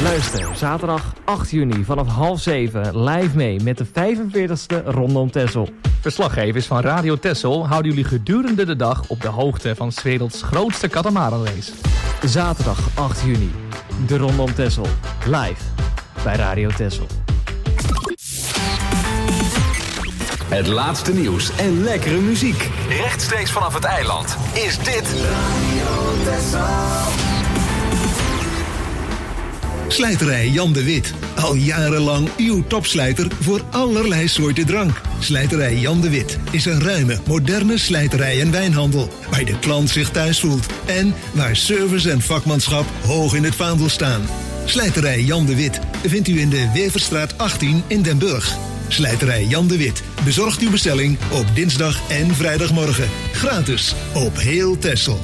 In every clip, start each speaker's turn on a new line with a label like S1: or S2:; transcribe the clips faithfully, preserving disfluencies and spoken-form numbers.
S1: Luister zaterdag acht juni vanaf half zeven live mee met de vijfenveertigste Ronde om Texel.
S2: Verslaggevers van Radio Texel houden jullie gedurende de dag op de hoogte van 's werelds grootste katamaranrace.
S1: Zaterdag acht juni, de Ronde om Texel, live bij Radio Texel.
S3: Het laatste nieuws en lekkere muziek. Rechtstreeks vanaf het eiland is dit Radio Texel.
S4: Slijterij Jan de Wit. Al jarenlang uw topslijter voor allerlei soorten drank. Slijterij Jan de Wit is een ruime, moderne slijterij en wijnhandel. Waar de klant zich thuis voelt. En waar service en vakmanschap hoog in het vaandel staan. Slijterij Jan de Wit vindt u in de Weverstraat achttien in Den Burg. Slijterij Jan de Wit bezorgt uw bestelling op dinsdag en vrijdagmorgen. Gratis op heel Texel.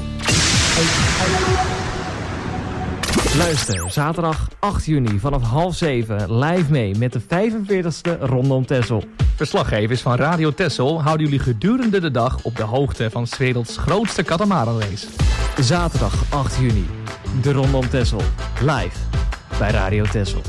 S1: Luister zaterdag acht juni vanaf half zeven live mee met de vijfenveertigste Ronde om Texel.
S2: Verslaggevers van Radio Texel houden jullie gedurende de dag op de hoogte van 's werelds grootste katamaranrace.
S1: Zaterdag acht juni, de Ronde om Texel, live bij Radio Texel.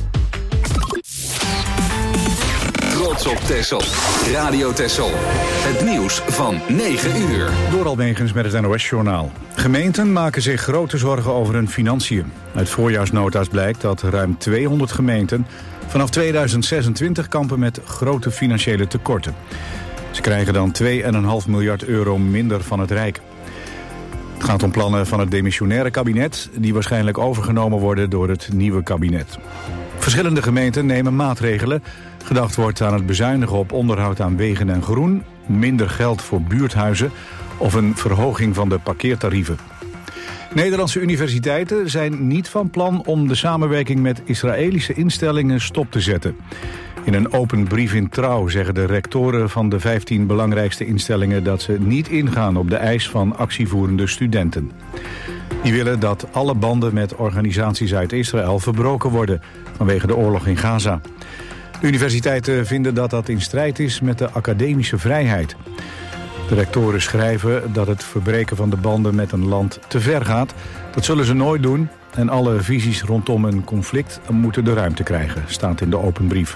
S3: Trots op Texel. Radio Texel. Het nieuws van negen uur.
S5: Door Almegens met het N O S-journaal. Gemeenten maken zich grote zorgen over hun financiën. Uit voorjaarsnota's blijkt dat ruim tweehonderd gemeenten vanaf tweeduizend zesentwintig kampen met grote financiële tekorten. Ze krijgen dan twee komma vijf miljard euro minder van het Rijk. Het gaat om plannen van het demissionaire kabinet die waarschijnlijk overgenomen worden door het nieuwe kabinet. Verschillende gemeenten nemen maatregelen. Gedacht wordt aan het bezuinigen op onderhoud aan wegen en groen, minder geld voor buurthuizen of een verhoging van de parkeertarieven. Nederlandse universiteiten zijn niet van plan om de samenwerking met Israëlische instellingen stop te zetten. In een open brief in Trouw zeggen de rectoren van de vijftien belangrijkste instellingen dat ze niet ingaan op de eis van actievoerende studenten. Die willen dat alle banden met organisaties uit Israël verbroken worden vanwege de oorlog in Gaza. De universiteiten vinden dat dat in strijd is met de academische vrijheid. De rectoren schrijven dat het verbreken van de banden met een land te ver gaat. Dat zullen ze nooit doen en alle visies rondom een conflict moeten de ruimte krijgen, staat in de open brief.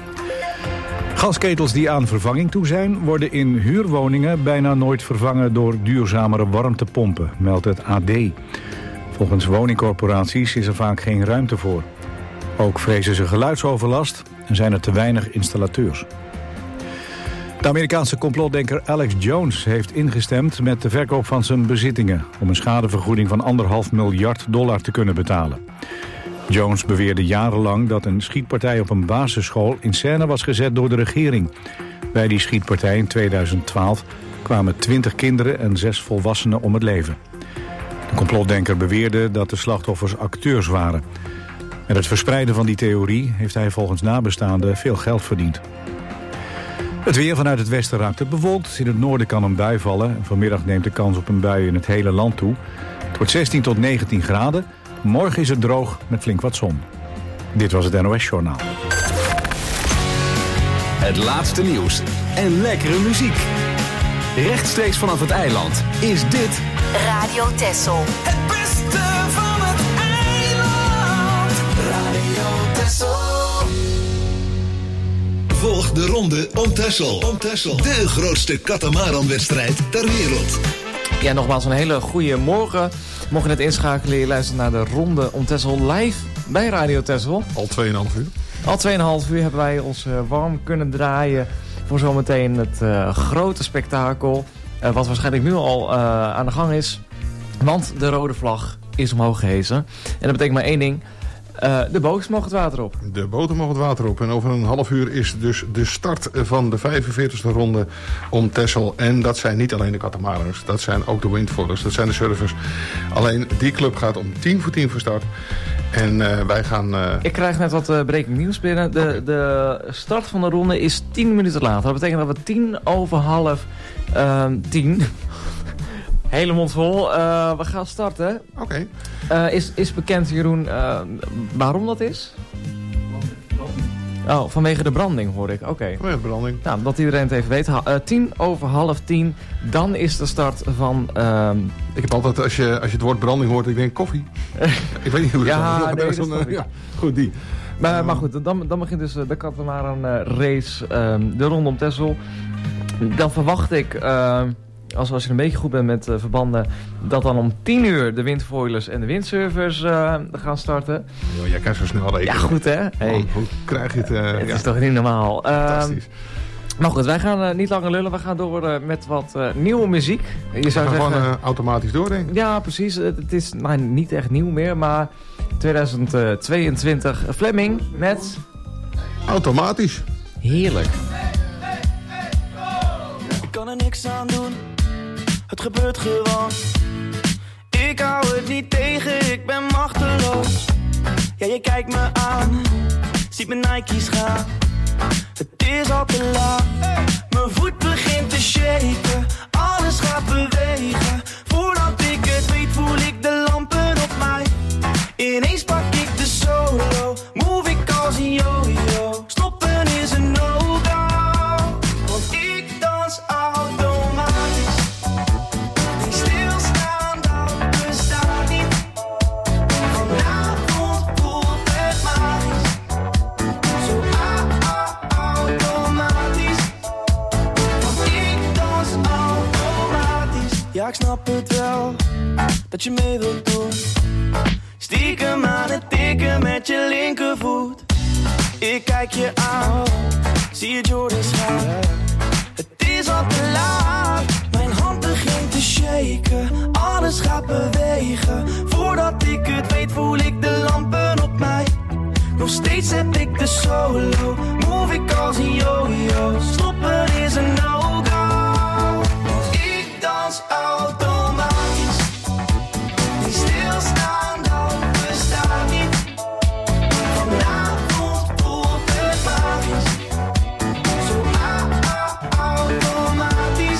S5: Gasketels die aan vervanging toe zijn, worden in huurwoningen bijna nooit vervangen door duurzamere warmtepompen, meldt het A D. Volgens woningcorporaties is er vaak geen ruimte voor. Ook vrezen ze geluidsoverlast en zijn er te weinig installateurs. De Amerikaanse complotdenker Alex Jones heeft ingestemd met de verkoop van zijn bezittingen om een schadevergoeding van anderhalf miljard dollar te kunnen betalen. Jones beweerde jarenlang dat een schietpartij op een basisschool in scène was gezet door de regering. Bij die schietpartij in tweeduizend twaalf kwamen twintig kinderen en zes volwassenen om het leven. De complotdenker beweerde dat de slachtoffers acteurs waren. Met het verspreiden van die theorie heeft hij volgens nabestaanden veel geld verdiend. Het weer vanuit het westen raakt het bewolkt. In het noorden kan een bui vallen. Vanmiddag neemt de kans op een bui in het hele land toe. Het wordt zestien tot negentien graden. Morgen is het droog met flink wat zon. Dit was het N O S-journaal.
S3: Het laatste nieuws en lekkere muziek. Rechtstreeks vanaf het eiland is dit
S6: Radio Texel.
S3: Het beste van het eiland. Radio Texel.
S4: Volg de Ronde om Texel. Om Texel. De grootste katamaranwedstrijd ter wereld.
S1: Ja, nogmaals een hele goede morgen. Mocht je net inschakelen, je luistert naar de Ronde om Texel live bij Radio Texel.
S7: Al twee komma vijf uur.
S1: Al twee komma vijf uur hebben wij ons uh, warm kunnen draaien voor zometeen het uh, grote spektakel. Uh, wat waarschijnlijk nu al uh, aan de gang is. Want de rode vlag is omhoog gehesen. En dat betekent maar één ding. Uh, de bootjes mogen het water op.
S7: De boten mogen het water op. En over een half uur is dus de start van de vijfenveertigste ronde om Texel. En dat zijn niet alleen de katamarans. Dat zijn ook de windfolders. Dat zijn de surfers. Alleen die club gaat om tien voor tien van start. En uh, wij gaan... Uh...
S1: Ik krijg net wat uh, breaking nieuws binnen. De, okay. de start van de ronde is tien minuten later. Dat betekent dat we tien over half uh, tien... Hele mond vol. Uh, we gaan starten.
S7: Oké. Okay.
S1: Uh, is, is bekend, Jeroen, uh, waarom dat is? Oh, vanwege de branding hoor ik. Oké. Okay.
S7: Vanwege de branding.
S1: Nou, dat iedereen het even weet. Ha, uh, tien over half tien. Dan is de start van uh,
S7: Ik heb altijd, als je, als je het woord branding hoort, ik denk koffie. Ik weet niet hoe het
S1: Ja,
S7: is.
S1: nee, dat is
S7: Zo'n,
S1: toch
S7: uh,
S1: niet.
S7: ja, goed, die.
S1: Maar, maar goed, dan, dan begint dus uh, de Katamaran uh, race, um, de Ronde om Texel. Dan verwacht ik, uh, als, als je een beetje goed bent met uh, verbanden, dat dan om tien uur de windfoilers en de windsurfers uh, gaan starten.
S7: Yo, jij kan zo snel rekenen.
S1: Ja, goed hè? Hey.
S7: Man, hoe krijg je het? Uh,
S1: Het
S7: ja.
S1: is toch niet normaal.
S7: Fantastisch.
S1: Uh, maar goed, wij gaan uh, niet langer lullen. We gaan door uh, met wat uh, nieuwe muziek. Je
S7: We
S1: zou
S7: gaan
S1: zeggen,
S7: gewoon uh, automatisch door, denk ik.
S1: ja, precies. Het is nou, niet echt nieuw meer, maar tweeduizend tweeëntwintig Fleming met...
S7: Automatisch.
S1: Heerlijk.
S6: Ik kan er niks aan doen, het gebeurt gewoon. Ik hou het niet tegen, ik ben machteloos. Ja, je kijkt me aan, ziet mijn Nike's gaan. Het is al te laat, mijn voet begint te shaken. Alles gaat bewegen, voordat ik het weet voel ik de lampen op mij. Ineens pak ik de solo, move ik als een yo-yo. Stoppen is een no-go, want ik dans automatisch. Die stilstaan, dat bestaat niet. Vanavond voelt het magisch. Zo automatisch. Want ik dans automatisch. Ja, ik snap het wel, dat je mee wilt doen. Stiekem aan het tikken met je linkervoet. Ik kijk je aan, zie je Jordans gaan. Het is al te laat, mijn hand begint te shaken. Alles gaat bewegen, voordat ik het weet voel ik de lampen op mij. Nog steeds heb ik de solo, move ik als een yo-yo. Stoppen is een no-go, want ik dans automatisch. Die stilstaan, dat bestaat niet. Vanavond voelt het magisch. Zo automatisch.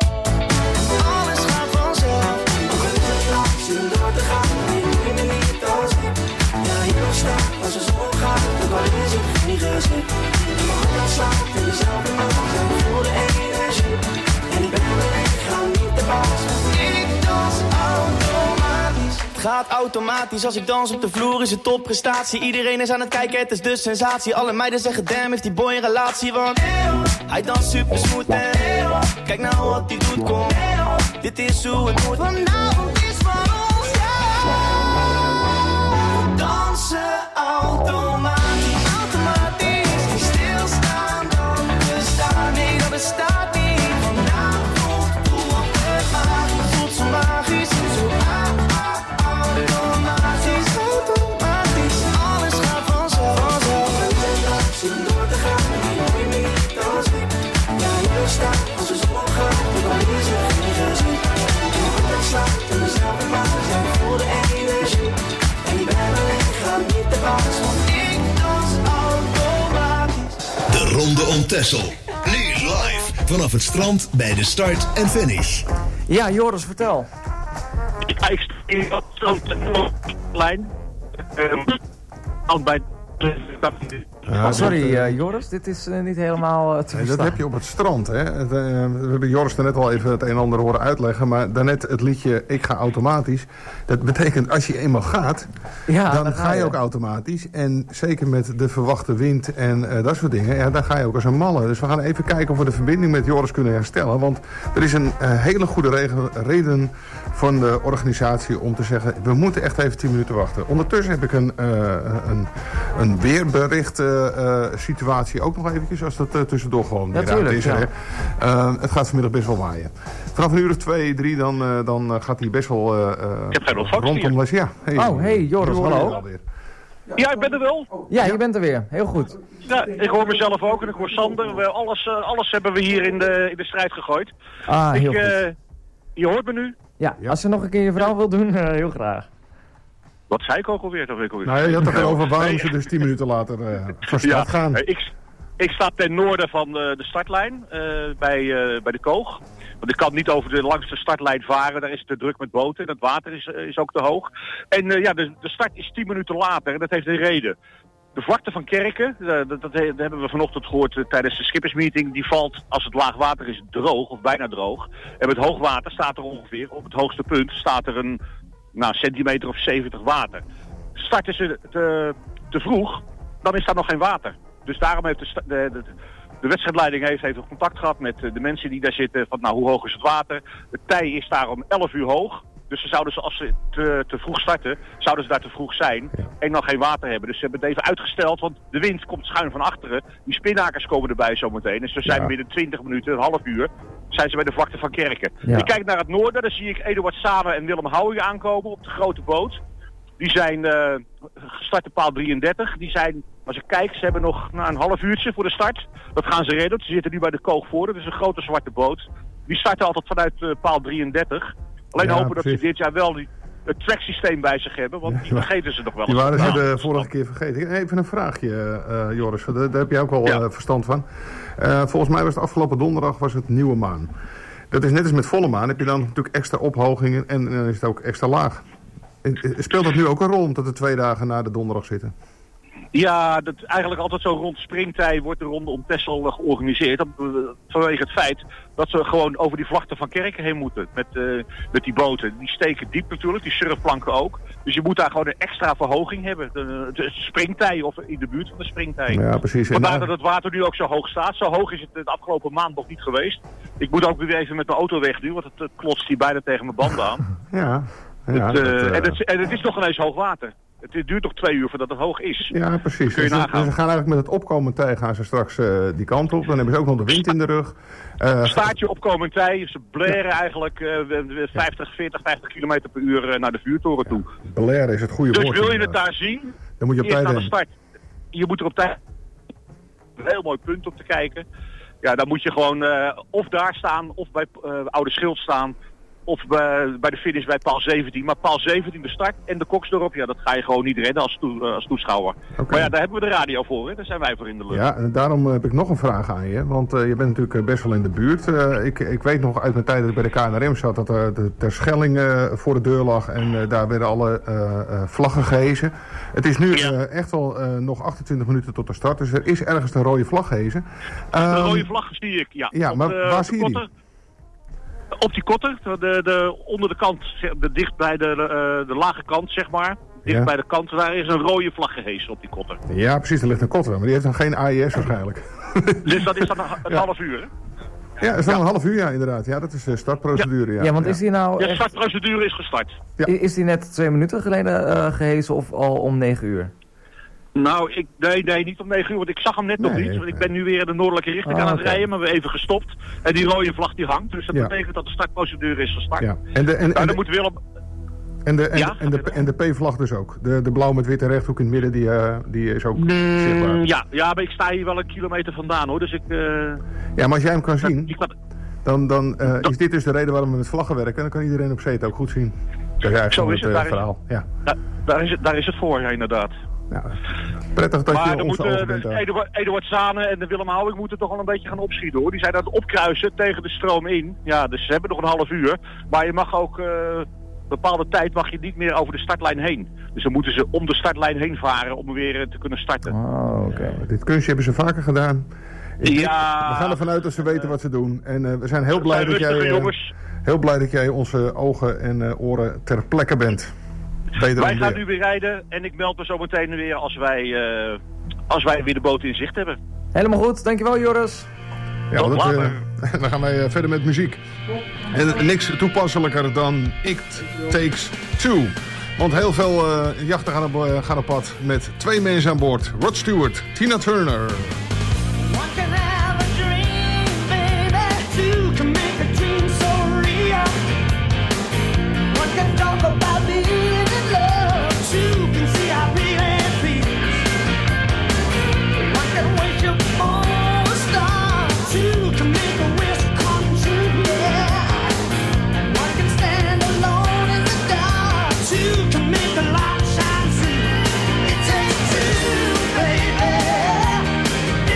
S6: Alles gaat vanzelf. Nog een is het lang, zin door te gaan. Nee, moet je me niet als ik. Ja, hier nog staan, als de zon gaat. Ook al is het geen gezicht. En mijn hart gaat slaan in dezelfde maat. En ik voel de energie. En ik ben alleen, ik ga niet te baas. Ik dans automatisch. Het gaat automatisch, als ik dans op de vloer is het topprestatie. Iedereen is aan het kijken, het is de sensatie. Alle meiden zeggen damn, heeft die boy een relatie. Want hij danst super smooth en kijk nou wat hij doet, kom. Dit is hoe het moet, vanavond is van ons, ja. Dansen automatisch, automatisch. Die stilstaan, dat bestaat nee, dat bestaat niet. Vanavond voelt het magisch, voelt zo magisch. Zo automatisch, automatisch. Alles gaat vanzelf, vanzelf. Zin door te gaan, die hoor je me niet als ik. Ja, hier staat, als de zon gaat. Ook al is er geen gezicht. En mijn hart slaat in dezelfde maat. Ja, ik voel de energie. En ik ben alleen, ik ga niet te baas. Want ik dans automatisch.
S4: De Ronde om Texel. Nu live vanaf het strand bij de start en finish.
S1: Ja, Joris, vertel.
S8: Ja, ik sta hier op de lijn. Al bij
S7: Ja,
S1: Sorry,
S7: dat, uh,
S1: uh, Joris, dit is uh, niet helemaal uh, te
S7: nee,
S1: verstaan.
S7: dat heb je op het strand. Hè? Het, uh, we hebben Joris er net al even het een en ander horen uitleggen. Maar daarnet het liedje Ik ga automatisch. Dat betekent als je eenmaal gaat,
S1: Ja,
S7: dan
S1: dan
S7: ga je ook automatisch. En zeker met de verwachte wind en uh, dat soort dingen. Ja, dan ga je ook als een malle. Dus we gaan even kijken of we de verbinding met Joris kunnen herstellen. Want er is een uh, hele goede regen, reden van de organisatie om te zeggen, we moeten echt even tien minuten wachten. Ondertussen heb ik een, uh, een, een weerbericht uh, uh, situatie ook nog eventjes, als dat uh, tussendoor gewoon weer uit is.
S1: Ja.
S7: Hè. Uh, het gaat vanmiddag best wel waaien. Vanaf een uur of twee, drie, dan, uh, dan uh, gaat hij best wel uh,
S8: Ik heb geen ontvangst
S7: rondom les. Ja. Hey,
S1: Oh, hey, Joris,
S7: hoor je
S1: hallo.
S7: alweer.
S8: Ja, ik ben er wel.
S1: Ja, je bent er weer. Heel goed.
S8: Ja, ik hoor mezelf ook en ik hoor Sander. We, alles, uh, alles hebben we hier in de, in de strijd gegooid.
S1: Ah, heel
S8: ik, uh,
S1: goed.
S8: je hoort me nu.
S1: Ja, als je nog een keer je verhaal wilt doen, uh, heel graag.
S8: Wat zei ik ook alweer? Dat weet ik alweer.
S7: Nou ja, je had het erover waarom ze dus tien minuten later uh, van start
S8: Ja,
S7: gaan.
S8: uh, ik, ik sta ten noorden van uh, de startlijn uh, bij, uh, bij de Koog. Want ik kan niet over de langste startlijn varen. Daar is het te druk met boten. En het water is, uh, is ook te hoog. En uh, ja, de, de start is tien minuten later. En dat heeft een reden. de vlakte van Kerken, uh, dat, dat, dat hebben we vanochtend gehoord uh, tijdens de schippersmeeting. Die valt, als het laag water is, droog of bijna droog. En met hoogwater staat er ongeveer, op het hoogste punt, staat er een nou, centimeter of zeventig water. Starten ze te, te vroeg, dan is daar nog geen water. Dus daarom heeft de, de, de, de wedstrijdleiding heeft, heeft contact gehad met de mensen die daar zitten. Van nou, hoe hoog is het water? De tij is daar om elf uur hoog. Dus ze zouden ze, als ze te, te vroeg starten, zouden ze daar te vroeg zijn en nog geen water hebben. Dus ze hebben het even uitgesteld, want de wind komt schuin van achteren. Die spinakers komen erbij zometeen. Dus ze zijn ja. binnen twintig minuten, een half uur, zijn ze bij de vlakte van Kerken. Ja. Ik kijk naar het noorden, dan zie ik Eduard Sane en Willem Houwing aankomen op de grote boot. Die zijn uh, gestart op paal drieëndertig. Die zijn, als ik kijk, ze hebben nog nou, een half uurtje voor de start. Dat gaan ze redden. Ze zitten nu bij de Koogvoorde. Dat is een grote zwarte boot. Die starten altijd vanuit uh, paal drieëndertig. Alleen ja, hopen precies. dat ze dit jaar wel die, het tracksysteem bij zich hebben. Want die vergeten ze nog wel eens.
S7: Die waren ze de vorige keer vergeten. Even een vraagje, uh, Joris. Daar, daar heb jij ook wel ja. uh, verstand van. Uh, volgens mij was het afgelopen donderdag was het nieuwe maan. Dat is net als met volle maan. Heb je dan natuurlijk extra ophogingen en dan is het ook extra laag. Speelt dat nu ook een rol omdat we twee dagen na de donderdag zitten?
S8: Ja, dat eigenlijk altijd zo rond springtij wordt de ronde om Texel georganiseerd. Dat, vanwege het feit dat ze gewoon over die vlakte van Kerken heen moeten. Met, uh, met die boten. Die steken diep natuurlijk, die surfplanken ook. Dus je moet daar gewoon een extra verhoging hebben. De, de springtij of in de buurt van de springtij.
S7: Ja, precies.
S8: Vandaar dat het water nu ook zo hoog staat. Zo hoog is het de afgelopen maand nog niet geweest. Ik moet ook weer even met mijn auto weg nu, want het, het klotst hier bijna tegen mijn banden aan.
S7: Ja. Ja,
S8: het, uh,
S7: dat, uh...
S8: en, het, en het is nog ineens hoog water. Het duurt nog twee uur voordat het hoog is.
S7: Ja, precies.
S8: Kun je
S7: dus,
S8: nagaan.
S7: dus ze gaan eigenlijk met het opkomend tij gaan ze straks uh, die kant op. Dan hebben ze ook nog de wind in de rug.
S8: Uh, Staartje opkomend tij. Ze blaren ja. eigenlijk uh, vijftig, veertig, vijftig kilometer per uur uh, naar de vuurtoren toe.
S7: Ja, blaren is het goede
S8: dus
S7: woord.
S8: Dus wil je het daar zien,
S7: dan moet je op
S8: eerst
S7: tijd
S8: aan de start. Je moet er op tijd... Een heel mooi punt op te kijken. Ja, dan moet je gewoon uh, of daar staan, of bij uh, Oude Schild staan... Of bij, bij de finish bij paal zeventien. Maar paal zeventien de start en de koks erop. Ja, dat ga je gewoon niet redden als, toe, als toeschouwer. Okay. Maar ja, daar hebben we de radio voor. Hè. Daar zijn wij voor in de lucht.
S7: Ja, en daarom heb ik nog een vraag aan je. Want uh, je bent natuurlijk best wel in de buurt. Uh, ik, ik weet nog uit mijn tijd dat ik bij de K N R M zat... dat er de Terschelling uh, voor de deur lag. En uh, daar werden alle uh, uh, vlaggen gehezen. Het is nu ja. uh, echt wel uh, nog achtentwintig minuten tot de start. Dus er is ergens een rode vlag gehezen.
S8: Um, de rode vlag zie ik, ja.
S7: Ja,
S8: op,
S7: maar
S8: uh,
S7: waar zie je die?
S8: Op die kotter, de, de, onder de kant, de, dicht bij de, de, de lage kant, zeg maar. Dicht ja. bij de kant, daar is een rode vlag gehezen op die kotter.
S7: Ja, precies, er ligt een kotter, maar die heeft dan geen A I S waarschijnlijk.
S8: Dus dat is dan een, een ja. half uur, hè?
S7: Ja, dat is dan ja. een half uur, ja, inderdaad. Ja, dat is de startprocedure, ja.
S1: Ja, want is die nou...
S8: Ja, de startprocedure is gestart.
S1: Ja. Is die net twee minuten geleden uh, gehezen of al om negen uur?
S8: Nou, ik, nee, nee, niet om negen uur, want ik zag hem net nee, nog niet. Want ik ben nu weer in de noordelijke richting oh, aan het okay. rijden, maar we even gestopt. En die rode vlag die hangt, dus dat ja. betekent dat de startprocedure is gestart. Ja.
S7: En de, en,
S8: nou,
S7: en
S8: dan moet Willem...
S7: En de, en,
S8: ja?
S7: en de, en de P-vlag dus ook. De, de blauw met witte rechthoek in het midden, die, uh, die is ook
S8: mm,
S7: zichtbaar.
S8: Ja, ja, maar ik sta hier wel een kilometer vandaan, hoor. Dus ik... Uh...
S7: Ja, maar als jij hem kan zien,
S8: ik, ik,
S7: dan, dan uh, is dit dus de reden waarom we met vlaggen werken. En dan kan iedereen op zee het ook goed zien. Dat is eigenlijk
S8: Zo is het,
S7: het uh,
S8: daar
S7: verhaal.
S8: Is,
S7: ja.
S8: da, daar, is het, daar is het voor, ja, inderdaad.
S7: Ja, prettig dat
S8: maar
S7: je onze ogen bent.
S8: Maar Eduard, Eduard Sane en de Willem Houwing moeten toch wel een beetje gaan opschieten, hoor. Die zijn aan het opkruisen tegen de stroom in. Ja, dus ze hebben nog een half uur. Maar je mag ook... Uh, bepaalde tijd mag je niet meer over de startlijn heen. Dus dan moeten ze om de startlijn heen varen om weer te kunnen starten.
S7: Oh, oké. Okay. Dit kunstje hebben ze vaker gedaan. Ik
S8: ja.
S7: Denk, we gaan ervan uit dat ze weten wat ze doen. En uh, we zijn heel blij, dat jij, uh, heel blij dat jij onze ogen en uh, oren ter plekke bent.
S8: Beter wij gaan weer. nu weer rijden en ik meld me zo meteen weer als wij, uh, als wij weer de boot in zicht hebben.
S1: Helemaal goed, dankjewel Joris.
S7: Ja, dat, uh, dan gaan wij uh, verder met muziek. En niks toepasselijker dan It Takes Two. Want heel veel uh, jachten gaan op, uh, gaan op pad met twee mensen aan boord. Rod Stewart, Tina Turner.
S9: It takes two, baby.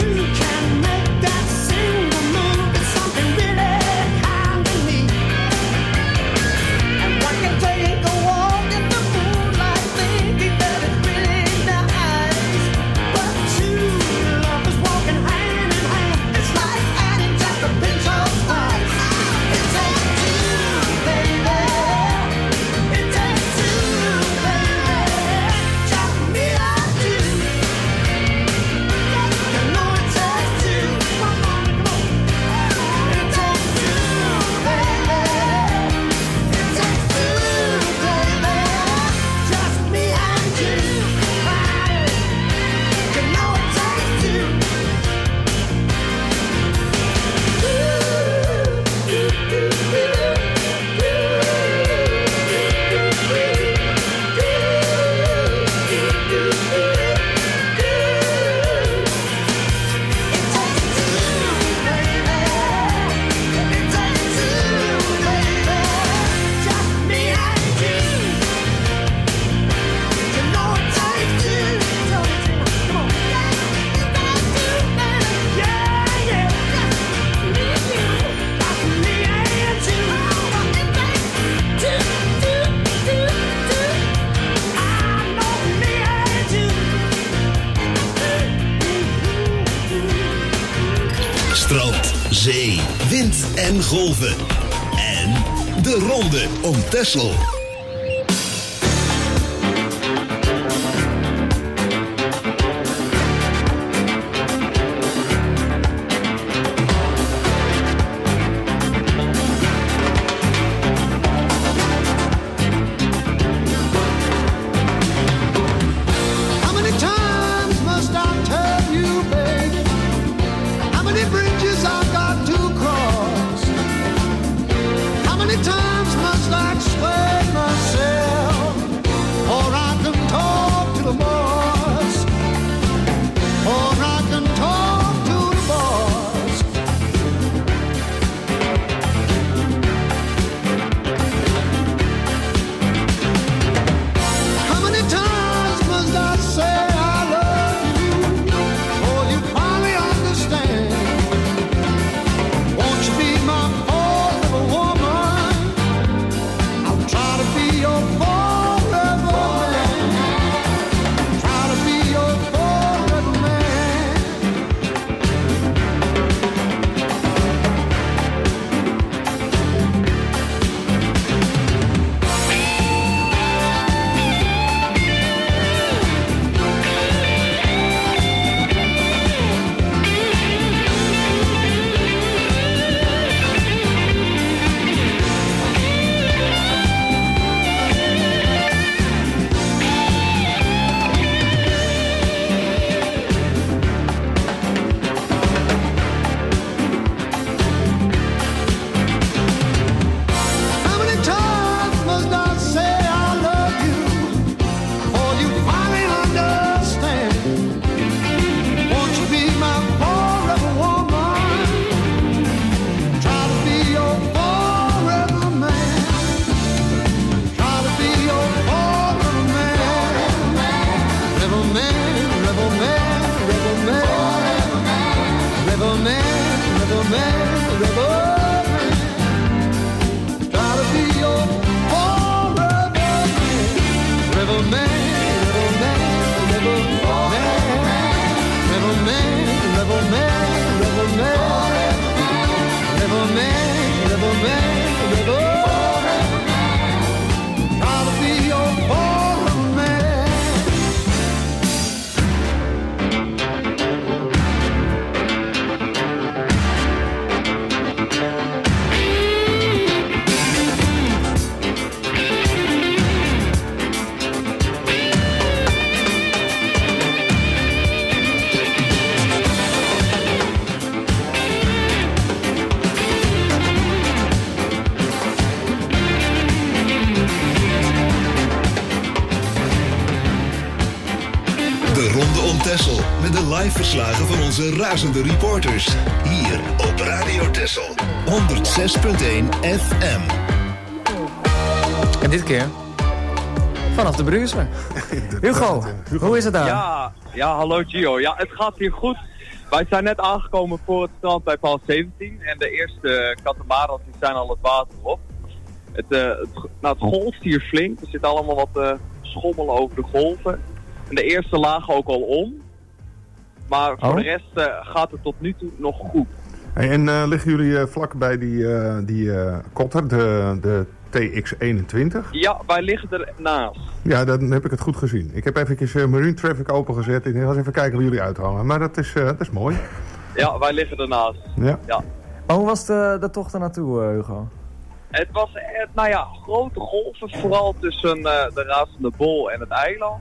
S4: Strand, zee, wind en golven. En de ronde om Texel. Verslagen van onze razende reporters. Hier op Radio Texel. honderd zes punt één F M.
S1: En dit keer vanaf de Bruiser. Hugo, Hugo, hoe is het daar?
S9: Ja, ja, hallo Gio. Ja, het gaat hier goed. Wij zijn net aangekomen voor het strand bij paal zeventien en de eerste katamarans die zijn al het water op. Het, uh, het, nou, het golft hier flink, er zit allemaal wat uh, schommelen over de golven. En de eerste lagen ook al om. Maar voor
S1: oh.
S9: de rest uh, gaat het tot nu toe nog goed.
S7: Hey, en uh, liggen jullie uh, vlak bij die, uh, die uh, kotter, de, de T X eenentwintig?
S9: Ja, wij liggen ernaast.
S7: Ja, dan heb ik het goed gezien. Ik heb eventjes uh, Marine Traffic opengezet. Ik ga eens even kijken waar jullie uithangen. Maar dat is, uh, dat is mooi.
S9: Ja, wij liggen ernaast.
S7: Ja.
S9: ja.
S1: Oh, hoe was de, de tocht er naartoe, uh, Hugo?
S9: Het was, uh, nou ja, grote golven. Vooral tussen uh, de Razende Bol en het eiland.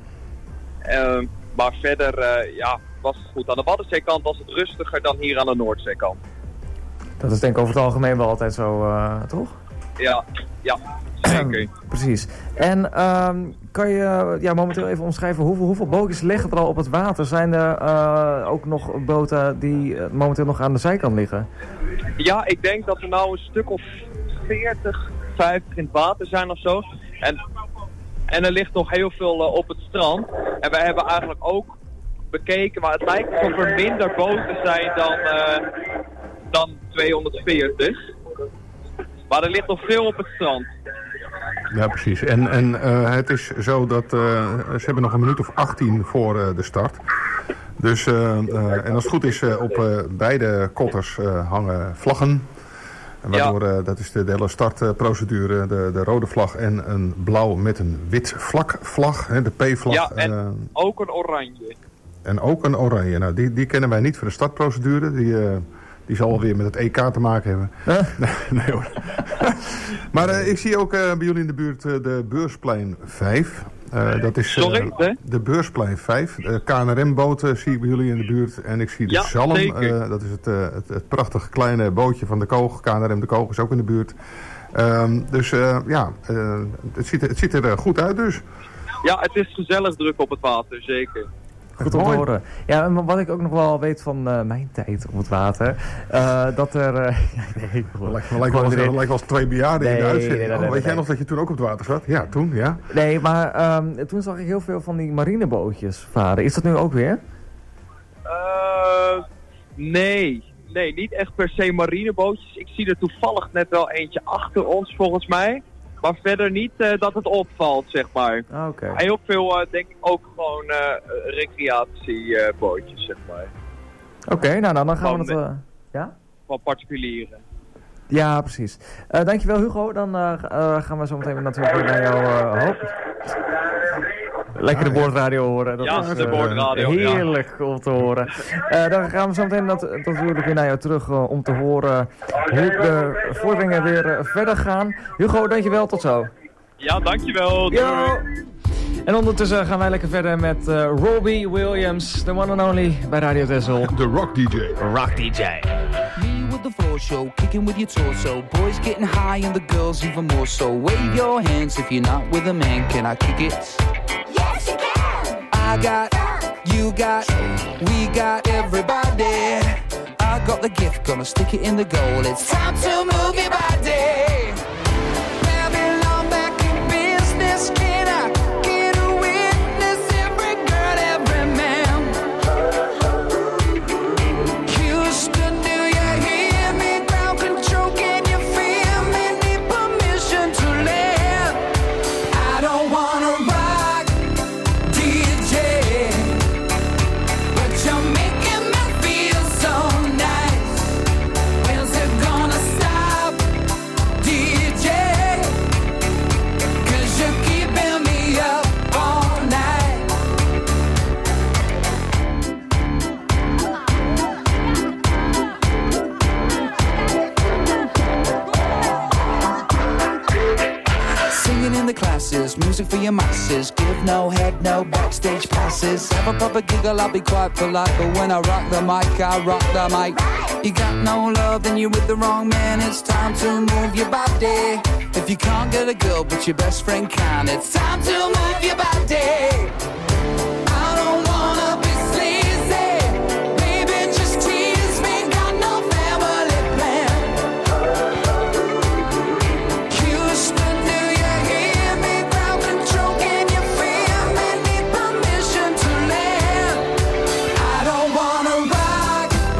S9: Uh, maar verder, uh, ja, was het goed. Aan de Waddenzeekant was het rustiger dan hier aan de Noordzeekant.
S1: Dat is denk ik over het algemeen wel altijd zo, uh, toch?
S9: Ja, ja, zeker.
S1: Precies. En um, kan je ja, momenteel even omschrijven hoeveel, hoeveel bootjes liggen er al op het water? Zijn er uh, ook nog boten die uh, momenteel nog aan de zijkant liggen?
S9: Ja, ik denk dat er nou een stuk of veertig, vijftig in het water zijn of zo. En, en er ligt nog heel veel uh, op het strand. En wij hebben eigenlijk ook bekeken, maar het lijkt alsof er minder boten zijn dan, uh, dan tweehonderdveertig. Maar er ligt nog veel op het strand.
S7: Ja, precies. En, en uh, het is zo dat uh, ze hebben nog een minuut of achttien voor uh, de start. Dus, uh, uh, en als het goed is, uh, op uh, beide kotters uh, hangen vlaggen. Waardoor, ja. uh, dat is de, de hele startprocedure, de, de rode vlag en een blauw met een wit vlakvlag, hè, de P-vlag.
S9: Ja, en uh, ook een oranje.
S7: En ook een oranje. Nou, die, die kennen wij niet voor de startprocedure. Die... Uh, Die zal alweer met het E K te maken hebben. Huh? Nee, nee hoor. Maar uh, ik zie ook uh, bij jullie in de buurt uh, de Beursplein vijf. Uh, dat is uh,
S9: Sorry, hè?
S7: De Beursplein vijf. De K N R M-boten zie ik bij jullie in de buurt. En ik zie de
S9: ja,
S7: Zalm. Uh, dat is het, uh, het, het prachtige kleine bootje van de Koog. K N R M de Koog is ook in de buurt. Um, dus uh, ja, uh, het, ziet er, het ziet er uh, goed uit dus.
S9: Ja, het is gezellig druk op het water, zeker.
S1: Goed om te horen. Ja, en wat ik ook nog wel weet van uh, mijn tijd op het water, uh, dat er... Uh, ja, nee,
S7: lijkt me lijkt wel, wel, wel als twee bejaarden nee, in de uitzending.
S1: Nee, nee, nee,
S7: oh, weet
S1: nee,
S7: jij
S1: nee.
S7: nog dat je toen ook op het water zat? Ja, toen, ja.
S1: Nee, maar um, toen zag ik heel veel van die marinebootjes varen. Is dat nu ook weer?
S9: Uh, nee. Nee, niet echt per se marinebootjes. Ik zie er toevallig net wel eentje achter ons, volgens mij. Maar verder niet uh, dat het opvalt, zeg maar.
S1: Ah, oké. Okay.
S9: Heel veel, uh, denk ik, ook gewoon uh, recreatiebootjes, uh, zeg maar.
S1: Oké, okay, nou, nou dan gaan van, we het... Uh, ja?
S9: Van particulieren.
S1: Ja, precies. Uh, dankjewel Hugo. Dan uh, uh, gaan we zo meteen natuurlijk weer naar jouw uh, hoop. Lekker de boordradio horen. Dat
S9: ja,
S1: is,
S9: de boordradio.
S1: Uh, heerlijk ja. om te horen. Uh, dan gaan we zo meteen dat, natuurlijk weer naar jou terug uh, om te horen hoe de vorderingen weer uh, verder gaan. Hugo, dankjewel. Tot zo.
S9: Ja, dankjewel. Doei.
S1: Yo. En ondertussen gaan wij lekker verder met uh, Robbie Williams, the one and only bij Radio Texel.
S7: De Rock D J.
S1: Rock D J.
S10: The floor show, kicking with your torso. Boys getting high and the girls even more so. Wave your hands if you're not with a man. Can I kick it?
S11: Yes, you can.
S10: I got, you got, we got everybody. I got the gift, gonna stick it in the goal. It's time to move your body. Babylon back in business. Can I get a witness? Every girl, every man. Houston, do you hear me? Ground control, can you feel me? Need permission to live. I don't wanna rock, D J, but you're making me feel so nice. When's it gonna stop, D J? 'Cause you're keeping me up all night. Singing in the classes, music for your masses. Give no head, no backstage passes. Have a proper giggle, I'll be quite polite. But when I rock the mic, I rock the mic. You got no love, then you're with the wrong man. It's time to move your body. If you can't get a girl, but your best friend can, it's time to move your body. I don't wanna be sleazy. Baby, just tease me. Got no family plan. Houston, do you hear me? Ground control, can you feel me? Need permission to land. I don't wanna rock,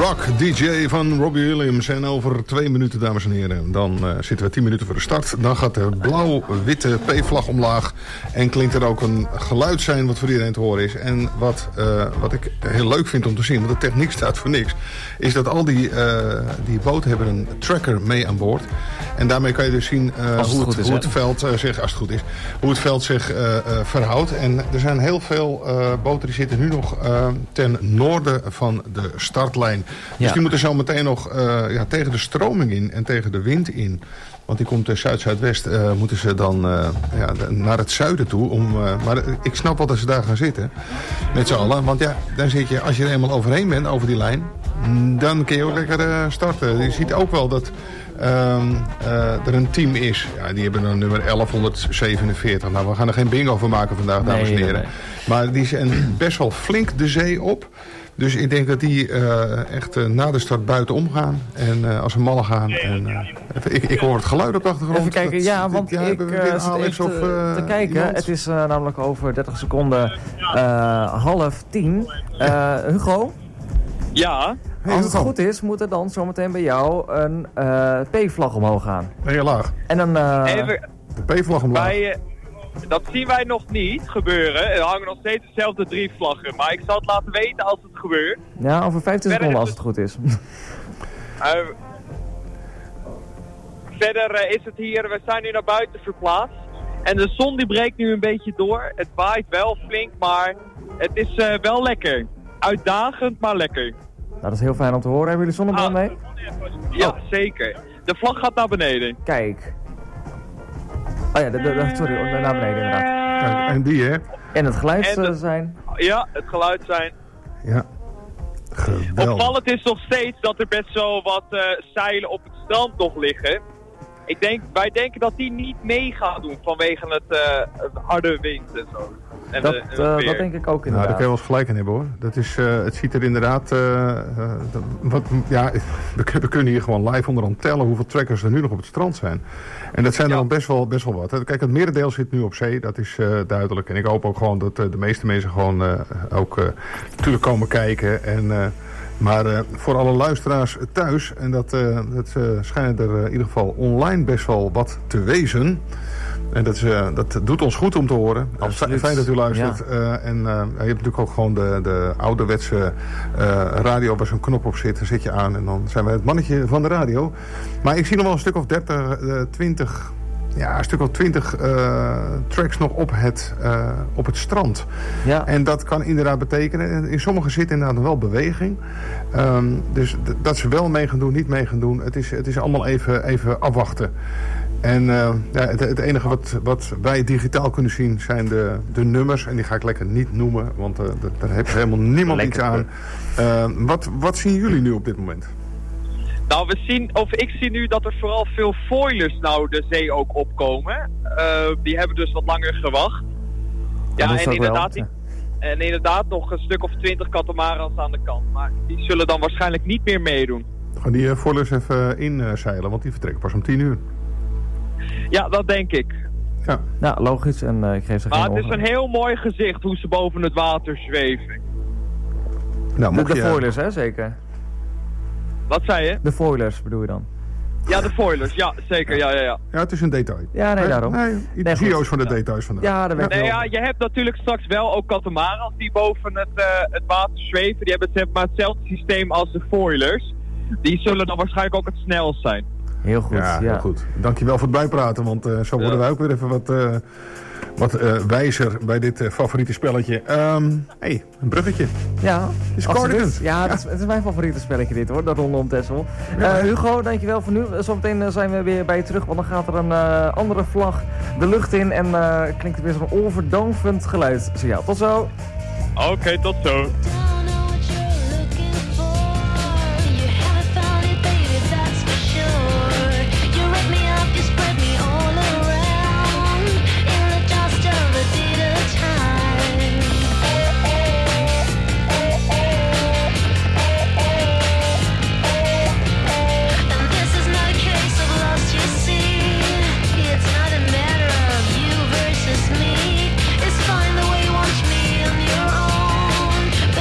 S7: Rock D J van Robbie Williams. En over twee minuten, dames en heren, dan uh, zitten we tien minuten voor de start. Dan gaat de blauw-witte P-vlag omlaag. En klinkt er ook een geluid zijn wat voor iedereen te horen is. En wat, uh, wat ik heel leuk vind om te zien, want de techniek staat voor niks, is dat al die, uh, die boten hebben een tracker mee aan boord. En daarmee kan je dus zien uh, het hoe, het, is, hoe het veld uh, zich, als het goed is, hoe het veld zich uh, uh, verhoudt. En er zijn heel veel uh, boten die zitten nu nog uh, ten noorden van de startlijn. Dus
S1: ja.
S7: die moeten zo meteen nog uh, ja, tegen de stroming in en tegen de wind in. Want die komt uh, zuid-zuidwest, uh, moeten ze dan uh, ja, de, naar het zuiden toe. Om, uh, maar uh, ik snap wel dat ze daar gaan zitten, met z'n allen. Want ja, dan zit je, als je er eenmaal overheen bent, over die lijn, dan kun je ook lekker uh, starten. Je ziet ook wel dat Um, uh, er een team is. Ja, die hebben een nummer elfhonderdzevenenveertig. Nou, we gaan er geen bingo van maken vandaag, dames en
S1: nee,
S7: heren.
S1: Nee, nee.
S7: Maar die zijn best wel flink de zee op. Dus ik denk dat die uh, echt uh, na de start buiten omgaan. En uh, als een malle gaan. En, uh, het, ik, ik hoor het geluid op de achtergrond.
S1: Even kijken,
S7: dat,
S1: ja, want
S7: ja,
S1: ik uh, zit even te,
S7: of, uh,
S1: te kijken.
S7: iemand?
S1: Het is uh, namelijk over dertig seconden uh, half tien. Uh, Hugo?
S9: Ja?
S7: Hey,
S1: als het
S7: Hugo.
S1: goed is, moet er dan zometeen bij jou een uh, P-vlag omhoog gaan.
S7: Heel laag.
S1: En dan... Uh,
S9: Even,
S7: de P-vlag omlaag.
S9: wij, uh, dat zien wij nog niet gebeuren. Er hangen nog steeds dezelfde drie vlaggen. Maar ik zal het laten weten als het gebeurt.
S1: Ja, over vijftien
S9: Verder
S1: seconden
S9: is
S1: als het goed is.
S9: Uh, verder uh, is het hier, we zijn nu naar buiten verplaatst. En de zon die breekt nu een beetje door. Het waait wel flink, maar het is uh, wel lekker. Uitdagend, maar lekker.
S1: Nou, dat is heel fijn om te horen. Hebben jullie zonnebrand
S9: Ah.
S1: mee?
S9: Ja,
S1: Oh.
S9: zeker. De vlag gaat naar beneden.
S1: Kijk. Oh ja, de, de, de, sorry, naar beneden inderdaad.
S7: Kijk, en die, hè?
S1: En het geluid
S9: En de-
S1: uh, zijn.
S9: Ja, het geluid zijn.
S7: Ja. Geweldig.
S9: Opvallend is nog steeds dat er best wel wat uh, zeilen op het strand nog liggen. Ik denk, wij denken dat die niet mee gaan doen vanwege het, uh, het harde wind en zo. En
S1: Dat,
S9: de, en het
S1: uh,
S9: weer.
S1: dat denk ik ook
S7: Nou,
S1: inderdaad.
S7: daar kun je wel eens gelijk in hebben, hoor. Dat is, uh, het ziet er inderdaad... Uh, uh, dat- wat, ja, we, we kunnen hier gewoon live onderhand tellen hoeveel trackers er nu nog op het strand zijn. En dat zijn er
S9: Ja.
S7: dan best wel, best wel wat. Kijk, het merendeel zit nu op zee, dat is uh, duidelijk. En ik hoop ook gewoon dat uh, de meeste mensen gewoon uh, ook uh, natuurlijk komen kijken. En, uh, maar uh, voor alle luisteraars thuis, en dat, uh, dat uh, schijnt er uh, in ieder geval online best wel wat te wezen. En dat, is, uh, dat doet ons goed om te horen.
S1: Absoluut.
S7: Fijn dat u luistert.
S1: Ja.
S7: Uh, en uh, je hebt natuurlijk ook gewoon de, de ouderwetse uh, radio waar zo'n knop op zit. Daar zit je aan en dan zijn wij het mannetje van de radio. Maar ik zie nog wel een stuk of dertig, uh, twintig... Ja, een stuk of twintig uh, tracks nog op het, uh, op het strand.
S1: Ja.
S7: En dat kan inderdaad betekenen. En in sommige zit inderdaad nog wel beweging. Um, dus d- dat ze wel mee gaan doen, niet mee gaan doen. Het is, het is allemaal even, even afwachten. En uh, ja, het, het enige wat, wat wij digitaal kunnen zien zijn de, de nummers. En die ga ik lekker niet noemen, want uh, d- daar heeft helemaal niemand
S1: Lekker.
S7: iets aan. Uh, wat, wat zien jullie nu op dit moment?
S9: Nou, we zien, of ik zie nu dat er vooral veel foilers nou de zee ook opkomen. Uh, die hebben dus wat langer gewacht. Ja,
S1: dat is
S9: en
S1: ook wel,
S9: inderdaad, die,
S1: ja.
S9: en inderdaad nog een stuk of twintig katamarans aan de kant. Maar die zullen dan waarschijnlijk niet meer meedoen.
S7: Gaan die uh, voorleurs even inzeilen, want die vertrekken pas om tien uur.
S9: Ja, dat denk ik.
S7: Ja.
S1: Nou, logisch. En uh, ik geef ze
S9: Maar
S1: geen
S9: het is
S1: onge-
S9: een heel mooi gezicht hoe ze boven het water zweven.
S7: Nou,
S1: De,
S7: mocht
S1: de
S7: je,
S1: foilers, hè, zeker?
S9: Wat zei je?
S1: De foilers bedoel je dan?
S9: Ja, de foilers. Ja, zeker. Ja, ja, ja.
S7: Ja, het is een detail.
S1: Ja, nee, daarom.
S7: Nee,
S1: Nee,
S7: Gio's
S1: goed.
S7: van de details vandaag.
S1: Ja, dat weet ik
S9: Nee,
S1: wel.
S9: ja, je hebt natuurlijk straks wel ook katamarans die boven het, uh, het water zweven. Die hebben zeg maar hetzelfde systeem als de foilers. Die zullen dan waarschijnlijk ook het snelst zijn.
S1: Heel goed,
S7: Ja,
S1: ja.
S7: heel goed. Dankjewel voor het bijpraten, want uh, zo worden
S9: Ja.
S7: wij ook weer even wat, uh, wat uh, wijzer bij dit uh, favoriete spelletje. Um, hey, een bruggetje.
S1: Ja,
S7: Is
S1: absoluut.
S7: Cardigans.
S1: Ja, het is, het is mijn favoriete spelletje dit hoor, dat ronde om Texel. Uh, Hugo, dankjewel voor nu. Zometeen uh, zijn we weer bij je terug, want dan gaat er een uh, andere vlag de lucht in en uh, klinkt er weer zo'n oorverdovend geluid. Zo ja, tot zo.
S9: Oké, okay, tot zo.
S11: It's fine the way you watch me on your own.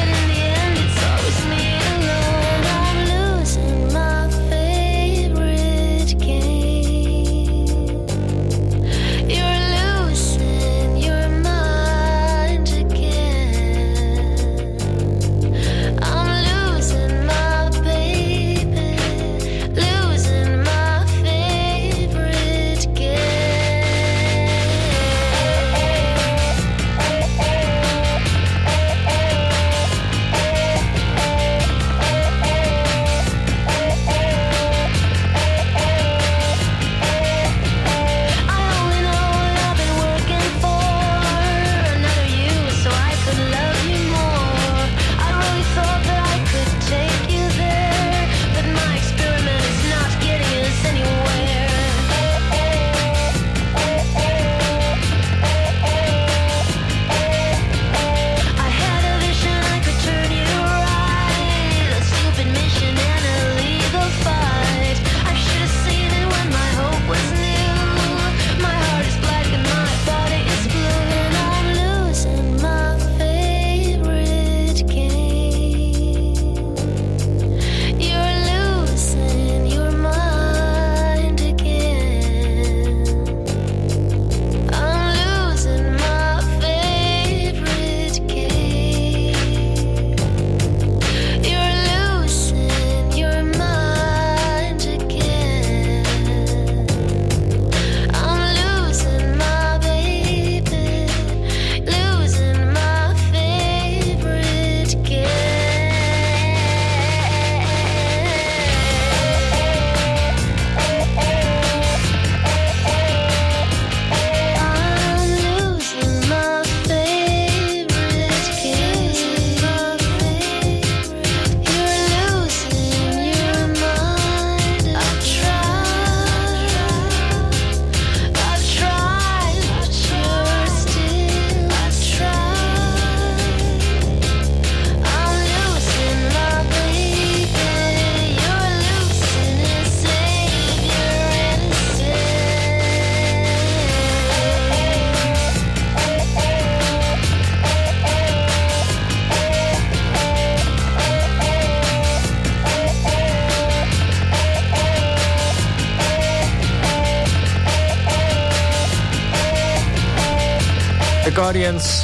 S1: Guardians.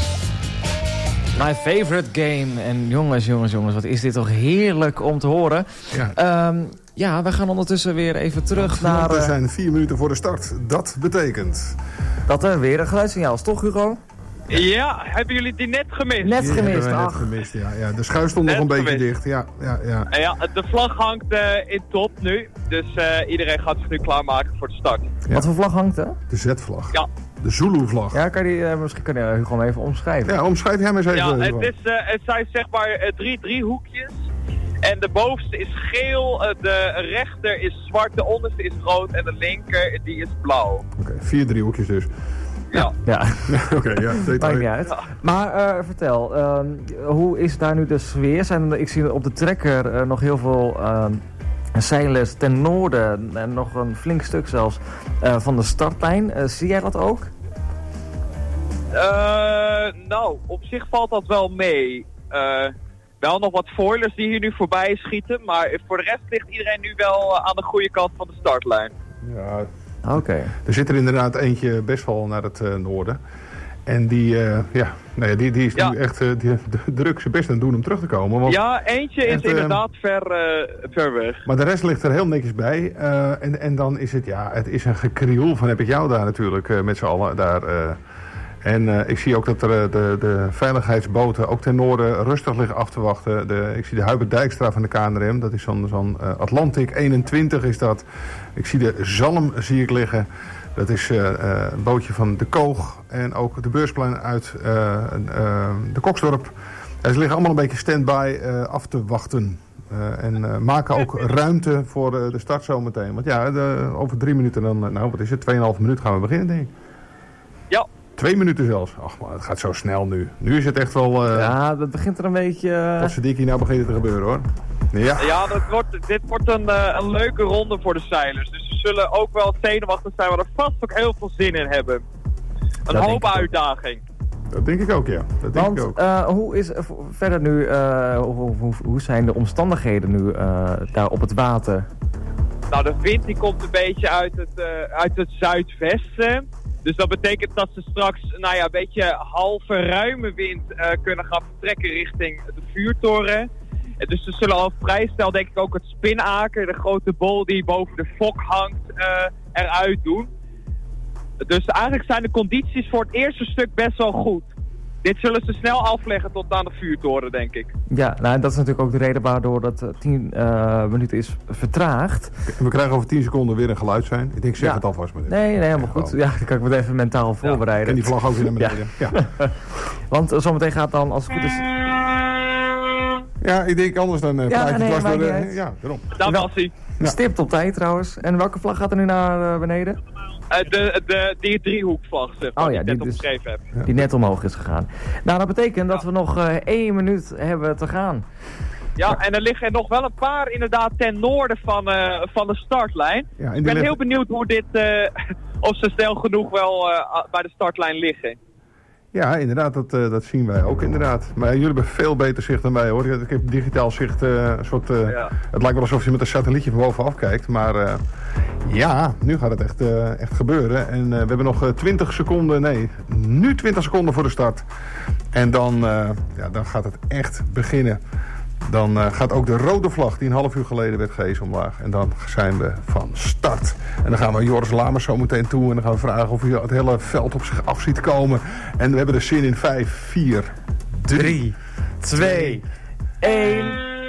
S1: My favorite game. En jongens, jongens, jongens, wat is dit toch heerlijk om te horen. Ja, um, ja we gaan ondertussen weer even terug
S7: ja,
S1: naar...
S7: We
S1: uh,
S7: zijn vier minuten voor de start. Dat betekent...
S1: Dat er weer een geluidssignaal is, toch Hugo?
S9: Ja, hebben jullie die net gemist?
S1: Net gemist,
S7: net gemist, ja, ja. De schuif stond net nog een beetje dicht. Ja, ja, ja.
S9: En ja, de vlag hangt uh, in top nu. Dus uh, iedereen gaat zich nu klaarmaken voor de start.
S1: Ja. Wat voor vlag hangt er?
S7: De Z-vlag.
S9: Ja.
S7: De Zulu-vlag.
S1: Ja, kan die, uh, misschien kan je Hugo hem even omschrijven.
S7: Ja, omschrijf jij maar eens even.
S9: Ja, het, is, uh, het zijn zeg maar uh, drie driehoekjes. En de bovenste is geel, uh, de rechter is zwart, de onderste is rood en de linker die is blauw.
S7: Oké, okay, vier driehoekjes dus.
S9: Ja.
S1: Ja.
S7: Oké, okay, ja.
S1: Maakt niet uit. Maar uh, vertel, uh, hoe is daar nu de sfeer? Zijn, ik zie op de trekker uh, nog heel veel uh, zeilers ten noorden en nog een flink stuk zelfs uh, van de startlijn. Uh, zie jij dat ook?
S9: Uh, nou, op zich valt dat wel mee. Uh, wel nog wat foilers die hier nu voorbij schieten, maar voor de rest ligt iedereen nu wel aan de goede kant van de startlijn.
S7: Ja.
S1: Oké. Okay.
S7: Er zit er inderdaad eentje best wel naar het uh, noorden. En die, uh, ja, nee, die, die is ja. nu echt uh, die, de druk zijn best aan het doen om terug te komen. Want
S9: ja, eentje is echt, inderdaad uh, ver, uh, ver weg.
S7: Maar de rest ligt er heel netjes bij. Uh, en, en dan is het, ja, het is een gekrioel van heb ik jou daar natuurlijk uh, met z'n allen daar... Uh, En uh, ik zie ook dat er, uh, de, de veiligheidsboten ook ten noorden rustig liggen af te wachten. De, ik zie de Hubert Dijkstra van de K N R M. Dat is zo'n zo'n uh, Atlantic eenentwintig is dat. Ik zie de Zalm zie ik liggen. Dat is uh, uh, een bootje van de Koog. En ook de beursplein uit uh, uh, de Koksdorp. En ze liggen allemaal een beetje stand-by uh, af te wachten. Uh, en uh, maken ook ruimte voor uh, de start zometeen. Want ja, de, over drie minuten dan, uh, nou wat is het, tweeënhalf minuut gaan we beginnen denk ik.
S9: Ja.
S7: Twee minuten zelfs. Ach man, het gaat zo snel nu. Nu is het echt wel... Uh,
S1: ja, dat begint er een beetje... Uh...
S7: Wat verdikkie nou begint het te gebeuren hoor. Ja,
S9: ja dat wordt, dit wordt een, uh, een leuke ronde voor de zeilers. Dus ze zullen ook wel zenuwachtig zijn, maar er vast ook heel veel zin in hebben. Een dat hoop uitdaging.
S7: Dat denk ik ook, ja. Dat denk
S1: Want
S7: ik ook.
S1: Uh, hoe is verder nu... Uh, hoe, hoe, hoe zijn de omstandigheden nu uh, daar op het water?
S9: Nou, de wind die komt een beetje uit het, uh, uit het zuidwesten. Dus dat betekent dat ze straks nou ja, een beetje halve ruime wind uh, kunnen gaan vertrekken richting de vuurtoren. En dus ze zullen al vrij snel denk ik ook het spinaker, de grote bol die boven de fok hangt, uh, eruit doen. Dus eigenlijk zijn de condities voor het eerste stuk best wel goed. Dit zullen ze snel afleggen tot aan de vuurtoren, denk ik.
S1: Ja, nou, dat is natuurlijk ook de reden waardoor dat uh, tien uh, minuten is vertraagd.
S7: We krijgen over tien seconden weer een geluid zijn. Ik denk, zeg ja. het alvast maar. Dit.
S1: Nee, nee, helemaal goed. Ja, dan kan ik me even mentaal voorbereiden.
S7: Ja. En die vlag ook weer naar beneden. Ja. Ja.
S1: Want uh, zometeen gaat dan, als het goed is...
S7: Ja, ik denk anders dan uh,
S1: ja,
S7: praat je
S1: nee,
S7: dwars door de...
S9: Uh,
S7: ja, daarom.
S9: Dat was hij.
S1: Ja. Stipt op tijd trouwens. En welke vlag gaat er nu naar uh, beneden?
S9: Uh, de, de, die driehoekvlag, zeg maar,
S1: oh, ja,
S9: die ik net
S1: die
S9: opgeschreven heb.
S1: Ja. Die net omhoog is gegaan. Nou, dat betekent dat ja. we nog uh, één minuut hebben te gaan.
S9: Ja, ja, en er liggen nog wel een paar inderdaad ten noorden van, uh, van de startlijn. Ja, ik ben liggen... heel benieuwd hoe dit, uh, of ze snel genoeg wel uh, bij de startlijn liggen.
S7: Ja, inderdaad, dat, uh, dat zien wij ook inderdaad. Maar jullie hebben veel beter zicht dan wij hoor. Ik heb digitaal zicht, uh, een soort, uh, ja. Het lijkt wel alsof je met een satellietje van bovenaf kijkt. Maar uh, ja, nu gaat het echt, uh, echt gebeuren. En uh, we hebben nog uh, twintig seconden, nee, nu twintig seconden voor de start. En dan, uh, ja, dan gaat het echt beginnen. Dan uh, gaat ook de rode vlag, die een half uur geleden werd gehezen, omlaag. En dan zijn we van start. En dan gaan we Joris Lamers zo meteen toe. En dan gaan we vragen of hij het hele veld op zich af ziet komen. En we hebben er zin in vijf, vier, drie, twee, één.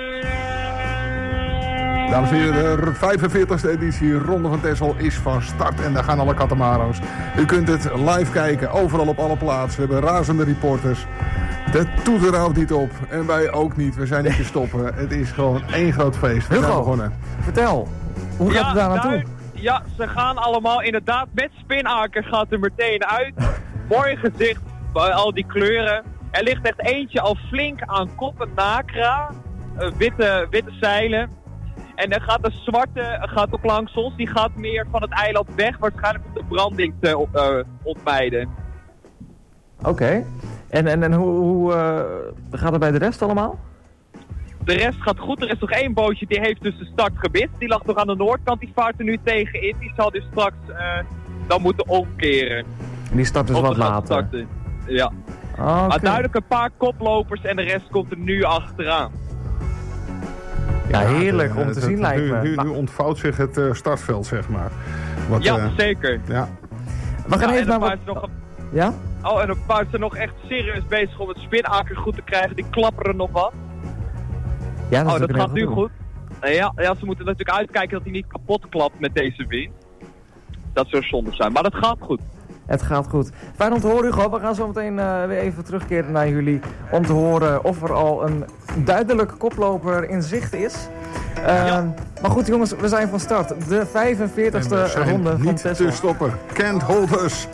S7: Dames en heren, de vijfenveertigste editie Ronde van Texel is van start. En daar gaan alle katamaro's. U kunt het live kijken, overal op alle plaatsen. We hebben razende reporters. De toeter houdt niet op. En wij ook niet. We zijn niet te stoppen. Het is gewoon één groot feest. We zijn begonnen.
S1: Vertel. Hoe gaat
S9: ja,
S1: het daar naartoe?
S9: Daar, ja, ze gaan allemaal inderdaad met spinaker gaat er meteen uit. Mooi gezicht bij al die kleuren. Er ligt echt eentje al flink aan kop en nakra. Uh, witte, witte zeilen. En er gaat de zwarte gaat ook langs ons. Die gaat meer van het eiland weg. Waarschijnlijk om de branding te uh, ontmijden.
S1: Oké. Okay. En, en, en hoe, hoe uh, gaat het bij de rest allemaal?
S9: De rest gaat goed. Er is nog één bootje die heeft dus de start gemist. Die lag nog aan de noordkant. Die vaart er nu tegenin. Die zal dus straks uh, dan moeten omkeren.
S1: En die start dus wat later? Starten.
S9: Ja.
S1: Okay.
S9: Maar duidelijk een paar koplopers en de rest komt er nu achteraan.
S1: Ja, heerlijk om
S7: het-
S1: te
S7: het-
S1: zien lijkt
S7: nu,
S1: me.
S7: nu,
S1: Nou,
S7: nu ontvouwt zich het uh, startveld, zeg maar. Wat,
S9: Ja,
S7: uh,
S9: zeker.
S7: Ja.
S1: we gaan
S9: Ja,
S1: even
S9: en
S1: naar
S9: een paar
S1: wat...
S9: is nog een-
S1: Ja?
S9: Oh, en een paar zijn nog echt serieus bezig om het spinaker goed te krijgen. Die klapperen nog wat.
S1: Ja, dat, is
S9: Oh, dat
S1: ook een
S9: gaat
S1: heel
S9: nu
S1: goed.
S9: goed. Uh, ja, ja, ze moeten natuurlijk uitkijken dat hij niet kapot klapt met deze wind. Dat zou zonde zijn, maar dat gaat goed.
S1: Het gaat goed. Fijn om te horen, Hugo. We gaan zo meteen uh, weer even terugkeren naar jullie om te horen of er al een duidelijke koploper in zicht is. Uh,
S9: Ja.
S1: Maar goed jongens, we zijn van start. De vijfenveertigste
S7: En we zijn
S1: ronde van
S7: niet
S1: Texel.
S7: te stoppen. Can't hold us.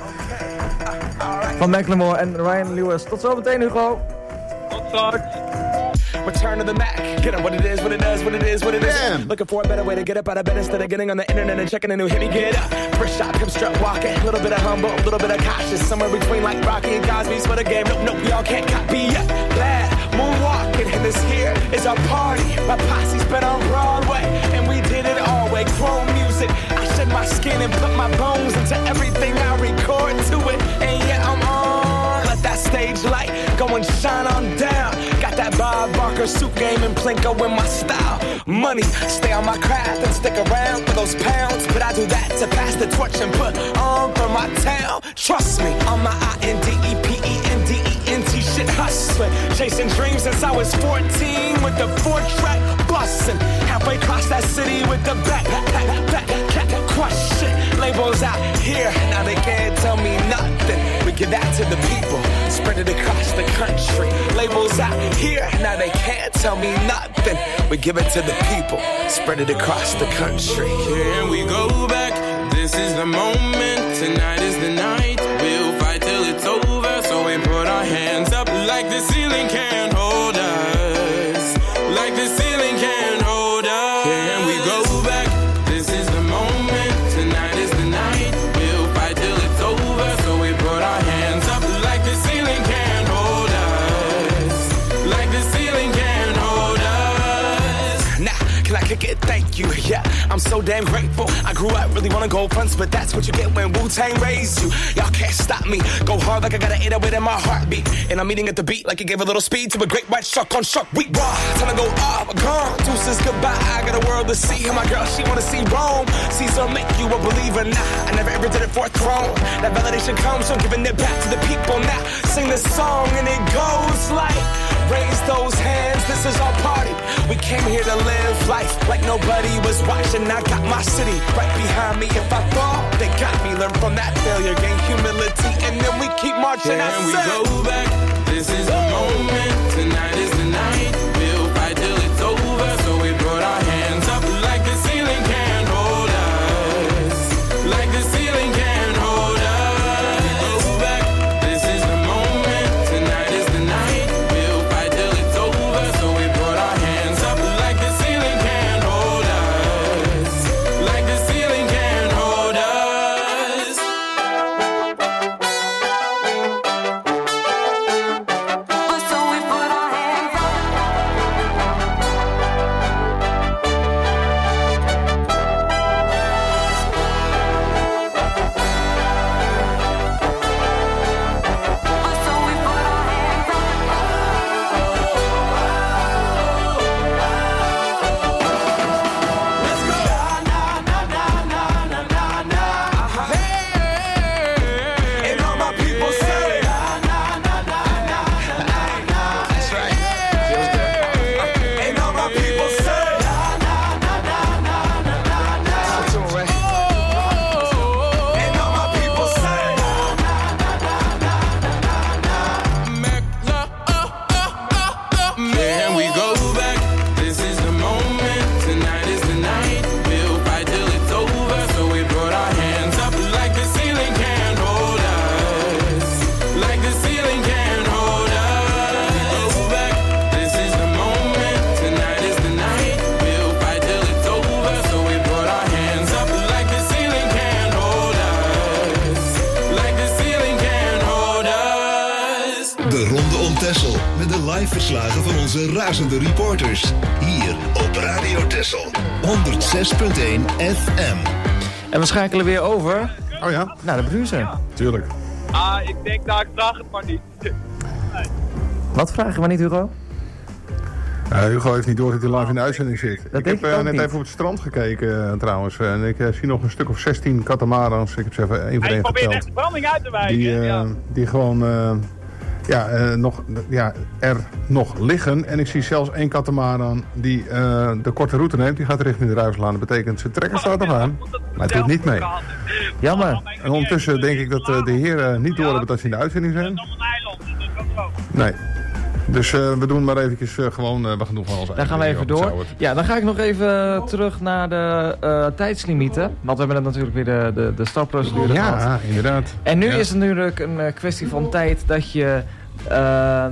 S1: Van Macklemore en Ryan Lewis. Tot zo meteen, Hugo.
S9: Tot straks.
S6: Return to the Mac. Get up what it is, what it does, what it is, what it is.
S7: Damn.
S6: Looking for a better way to get up out of bed instead of getting on the internet and checking a new hit. Me get up. First shot, come strut walking. A little bit of humble, a little bit of cautious. Somewhere between like Rocky and Cosby's for the game. Nope, nope, y'all can't copy yet. Glad moonwalking, and this here is our party. My posse's been on Broadway, and we did it all way. Chrome music. I shed my skin and put my bones into everything I record to it. And yeah, I'm on. Let that stage light go and shine on down. Got that Bob Barker suit game and Plinko in my style. Money, stay on my craft and stick around for those pounds. But I do that to pass the torch and put on for my town. Trust me, on my I N D E P E N D E N T shit hustling. Chasing dreams since I was fourteen with the four-track bustin'. Halfway across that city with the back, back, back, back, back, crush shit. Labels out here, now they can't tell me nothing. We give that to the people, spread it across the country. Labels out here, now they can't tell me nothing. We give it to the people, spread it across the country.
S12: Here we go back, this is the moment, tonight is the night. We'll fight till it's over, so we put our hands up like the ceiling can't hold us. Like the ceiling can't hold us. Here we go back, this is the moment, tonight is the night. We'll fight till it's over, so we put our hands up like the ceiling can't hold us. Like the ceiling can't hold us.
S6: Nah, can I kick it? Thank you, yeah, I'm so damn grateful. I grew up really wanna go fronts, but that's what you get when Wu-Tang raised you. Y'all can't stop me, go hard like I got an eight oh eight in my heartbeat. And I'm eating at the beat like it gave a little speed to a great white shark on shark week. Raw, time to go off, gone, deuces goodbye. I got a world to see, and my girl, she wanna see Rome. Caesar make you a believer, nah, I never ever did it for a throne. That validation comes from giving it back to the people. Now, sing this song and it goes like, raise those hands, this is our party. We came here to live life like nobody was watching. I got my city right behind me. If I fall, they got me. Learn from that failure, gain humility, and then we keep marching.
S12: Can we go back? This is the moment, tonight is the night. We'll fight till it's over, so we put our hands up like the ceiling can't hold us. Like the ceiling can't hold us. Go back, this is the moment, tonight is the night. We'll fight till it's over, so we put our hands up like the ceiling can't hold us. Like the ceiling can't hold us.
S11: So we put our hands up. So we put our hands up.
S6: And all my people say, that's right. And all my people say, and all my people say,
S12: Can we go back? This is the moment, tonight is the night. We'll fight till it's over, so we put our hands up like the ceiling can't hold us. Like the ceiling can't hold us. Go back, this is the moment, tonight is the night. We'll fight till it's over, so we put our hands up like the ceiling can't hold us. Like the ceiling can't hold us.
S4: De Ronde om Texel met de live verslagen van onze razende reporters. Hier op Radio Texel. honderd zes punt één F M.
S1: En we schakelen weer over
S7: Oh ja,
S1: naar de Bruzen.
S7: tuurlijk.
S9: Ah, ik denk, nou, ik vraag het maar niet.
S1: Wat vraag je maar niet, Hugo?
S7: Uh, Hugo heeft niet door dat hij live in de uitzending zit.
S1: Dat
S7: ik
S1: denk
S7: heb
S1: ik
S7: uh,
S1: ook
S7: net
S1: niet.
S7: even op het strand gekeken uh, trouwens. Uh, en ik uh, zie nog een stuk of zestien katamarans. Ik heb ze even één voor
S13: Hij
S7: één
S13: probeert echt
S7: geteld.
S13: de branding uit te wijken.
S7: Die, uh,
S13: ja.
S7: die gewoon uh, ja, uh, nog, ja, er nog liggen. En ik zie zelfs één katamaran die uh, de korte route neemt. Die gaat richting de Ruislaan. Dat betekent, ze trekken staat nog aan. Maar het doet niet mee.
S1: Jammer.
S7: En ondertussen denk ik dat uh, de heren niet door hebben dat ze in de uitzending zijn. Nee. Dus uh, we doen maar eventjes uh, gewoon, uh, we gaan doen gewoon ons
S1: Daar gaan we even door. Ja, dan ga ik nog even terug naar de uh, tijdslimieten. Want we hebben net natuurlijk weer de, de, de startprocedure
S7: Ja,
S1: gehad.
S7: inderdaad.
S1: En nu
S7: ja.
S1: is het natuurlijk een uh, kwestie van tijd dat je... Uh,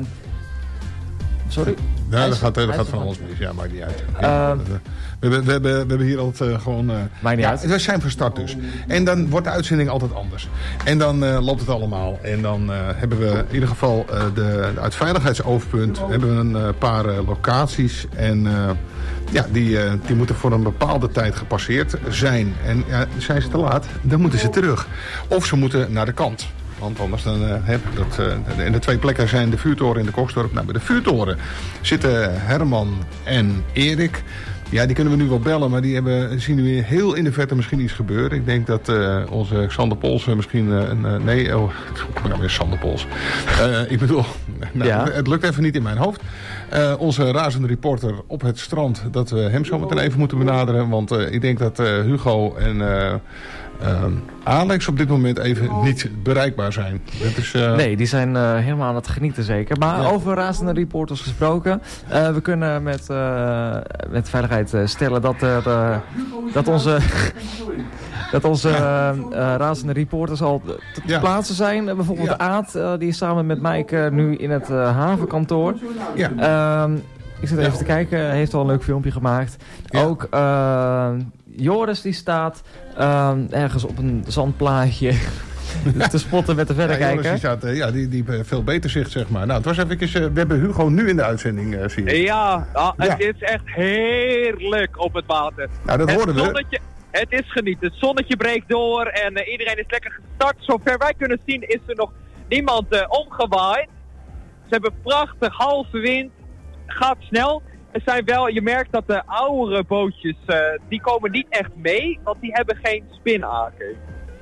S1: sorry?
S7: Ja, dat gaat, dat
S1: Hij
S7: gaat
S1: is
S7: van
S1: er
S7: alles mis. Ja, maakt niet uit.
S1: Uh,
S7: Ja, we, hebben, we, hebben, we hebben hier altijd uh, gewoon... Uh,
S1: maakt niet
S7: ja,
S1: uit.
S7: we zijn van start dus. En dan wordt de uitzending altijd anders. En dan uh, loopt het allemaal. En dan uh, hebben we in ieder geval uh, de, de uit veiligheidsoogpunt... hebben we een uh, paar uh, locaties. En uh, ja, die, uh, die moeten voor een bepaalde tijd gepasseerd zijn. En ja, zijn ze te laat, dan moeten ze terug. Of ze moeten naar de kant. Want anders dan uh, heb ik dat... Uh, en de twee plekken zijn de vuurtoren in de Koksdorp. Nou, bij de vuurtoren zitten Herman en Erik. Ja, die kunnen we nu wel bellen, maar die hebben, zien nu heel in de verte misschien iets gebeuren. Ik denk dat uh, onze Xander Pols misschien uh, een... Uh, nee, oh, ik ben weer Xander Pols. Uh, ik bedoel, nou,
S1: Ja.
S7: het, het lukt even niet in mijn hoofd. Uh, onze razende reporter op het strand, dat we hem zo meteen even moeten benaderen. Want uh, ik denk dat uh, Hugo en... Uh, Uh, Alex op dit moment even niet bereikbaar zijn. Dat is, uh...
S1: Nee, die zijn uh, helemaal aan het genieten zeker. Maar
S7: Ja.
S1: over razende reporters gesproken. Uh, we kunnen met, uh, met veiligheid uh, stellen dat, er, uh, dat onze, dat onze uh, uh, razende reporters al te te
S7: Ja.
S1: plaatsen zijn. Uh, bijvoorbeeld
S7: Ja.
S1: Aad, uh, die is samen met Mike uh, nu in het uh, havenkantoor.
S7: Ja.
S1: Um, ik zit even
S7: Ja.
S1: te kijken, hij heeft al een leuk filmpje gemaakt.
S7: Ja.
S1: Ook uh, Joris die staat um, ergens op een zandplaatje te spotten met de
S7: Ja, Joris,
S1: verrekijker.
S7: die, staat, uh, ja, die, die heeft veel beter zicht, zeg maar. Nou, het was even, uh, we hebben Hugo nu in de uitzending, uh, zie je.
S9: Ja, ah, het
S7: Ja.
S9: is echt heerlijk op het water.
S7: Nou, dat
S9: het
S7: hoorden we.
S9: zonnetje, het is genieten. Het zonnetje breekt door en uh, iedereen is lekker gestart. Zover wij kunnen zien is er nog niemand uh, omgewaaid. Ze hebben prachtig halve wind. Gaat snel. Er zijn wel, je merkt dat de oudere bootjes, uh, die komen niet echt mee, want die hebben geen spinaken.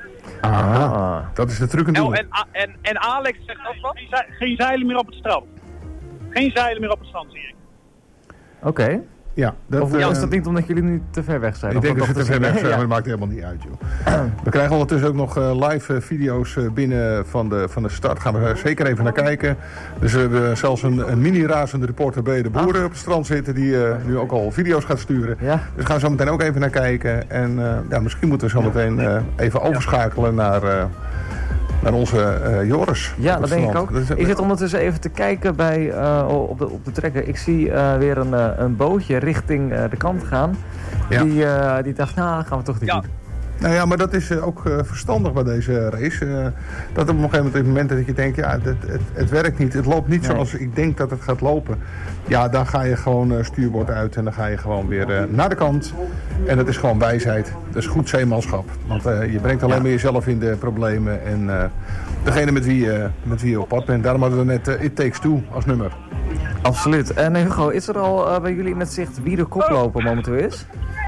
S7: Ah, dat is de truc en
S9: Oh,
S7: doen.
S9: en, A- en, en Alex zegt ook wat?
S13: Geen, ze- geen zeilen meer op het strand. Geen zeilen meer op het strand, zie ik.
S1: Oké.
S7: Ja, dat,
S1: Of
S7: uh,
S1: is dat niet omdat jullie nu te ver weg zijn?
S7: ik
S1: Of
S7: denk dat
S1: wat
S7: ze te
S1: dachten
S7: ver weg zijn,
S1: Ja.
S7: maar dat maakt helemaal niet uit, joh. We krijgen ondertussen ook nog uh, live uh, video's uh, binnen van de, van de start. Gaan we uh, zeker even naar kijken. Dus we hebben zelfs een, een mini-razende reporter bij de boeren op het strand zitten... die uh, nu ook al video's gaat sturen.
S1: Ja.
S7: Dus gaan we zo meteen ook even naar kijken. En uh, ja, misschien moeten we zo meteen uh, even overschakelen naar... Uh, naar onze uh, Joris.
S1: Ja,
S7: op
S1: dat
S7: het
S1: denk ik
S7: strand.
S1: ook.
S7: Dat is-
S1: Ik zit ondertussen even te kijken bij, uh, op, de, op de trekker. Ik zie uh, weer een, uh, een bootje richting uh, de kant gaan.
S7: Ja.
S1: Die, uh, die dacht, nou, gaan we toch niet
S9: Ja.
S1: doen.
S7: Nou ja, maar dat is uh, ook uh, verstandig bij deze race. Uh, dat op een gegeven moment, op het moment dat je denkt, ja, het, het, het werkt niet. Het loopt niet
S1: Nee.
S7: zoals ik denk dat het gaat lopen. Ja, dan ga je gewoon uh, stuurboord uit en dan ga je gewoon weer uh, naar de kant. En dat is gewoon wijsheid. Dat is goed zeemanschap. Want uh, je brengt alleen
S1: Ja.
S7: maar jezelf in de problemen. En uh, degene met wie, uh, met wie je op pad bent. Daarom hadden we net uh, It Takes Two als nummer.
S1: Absoluut. En uh, Hugo, is er al uh, bij jullie in het zicht wie de koploper momenteel is?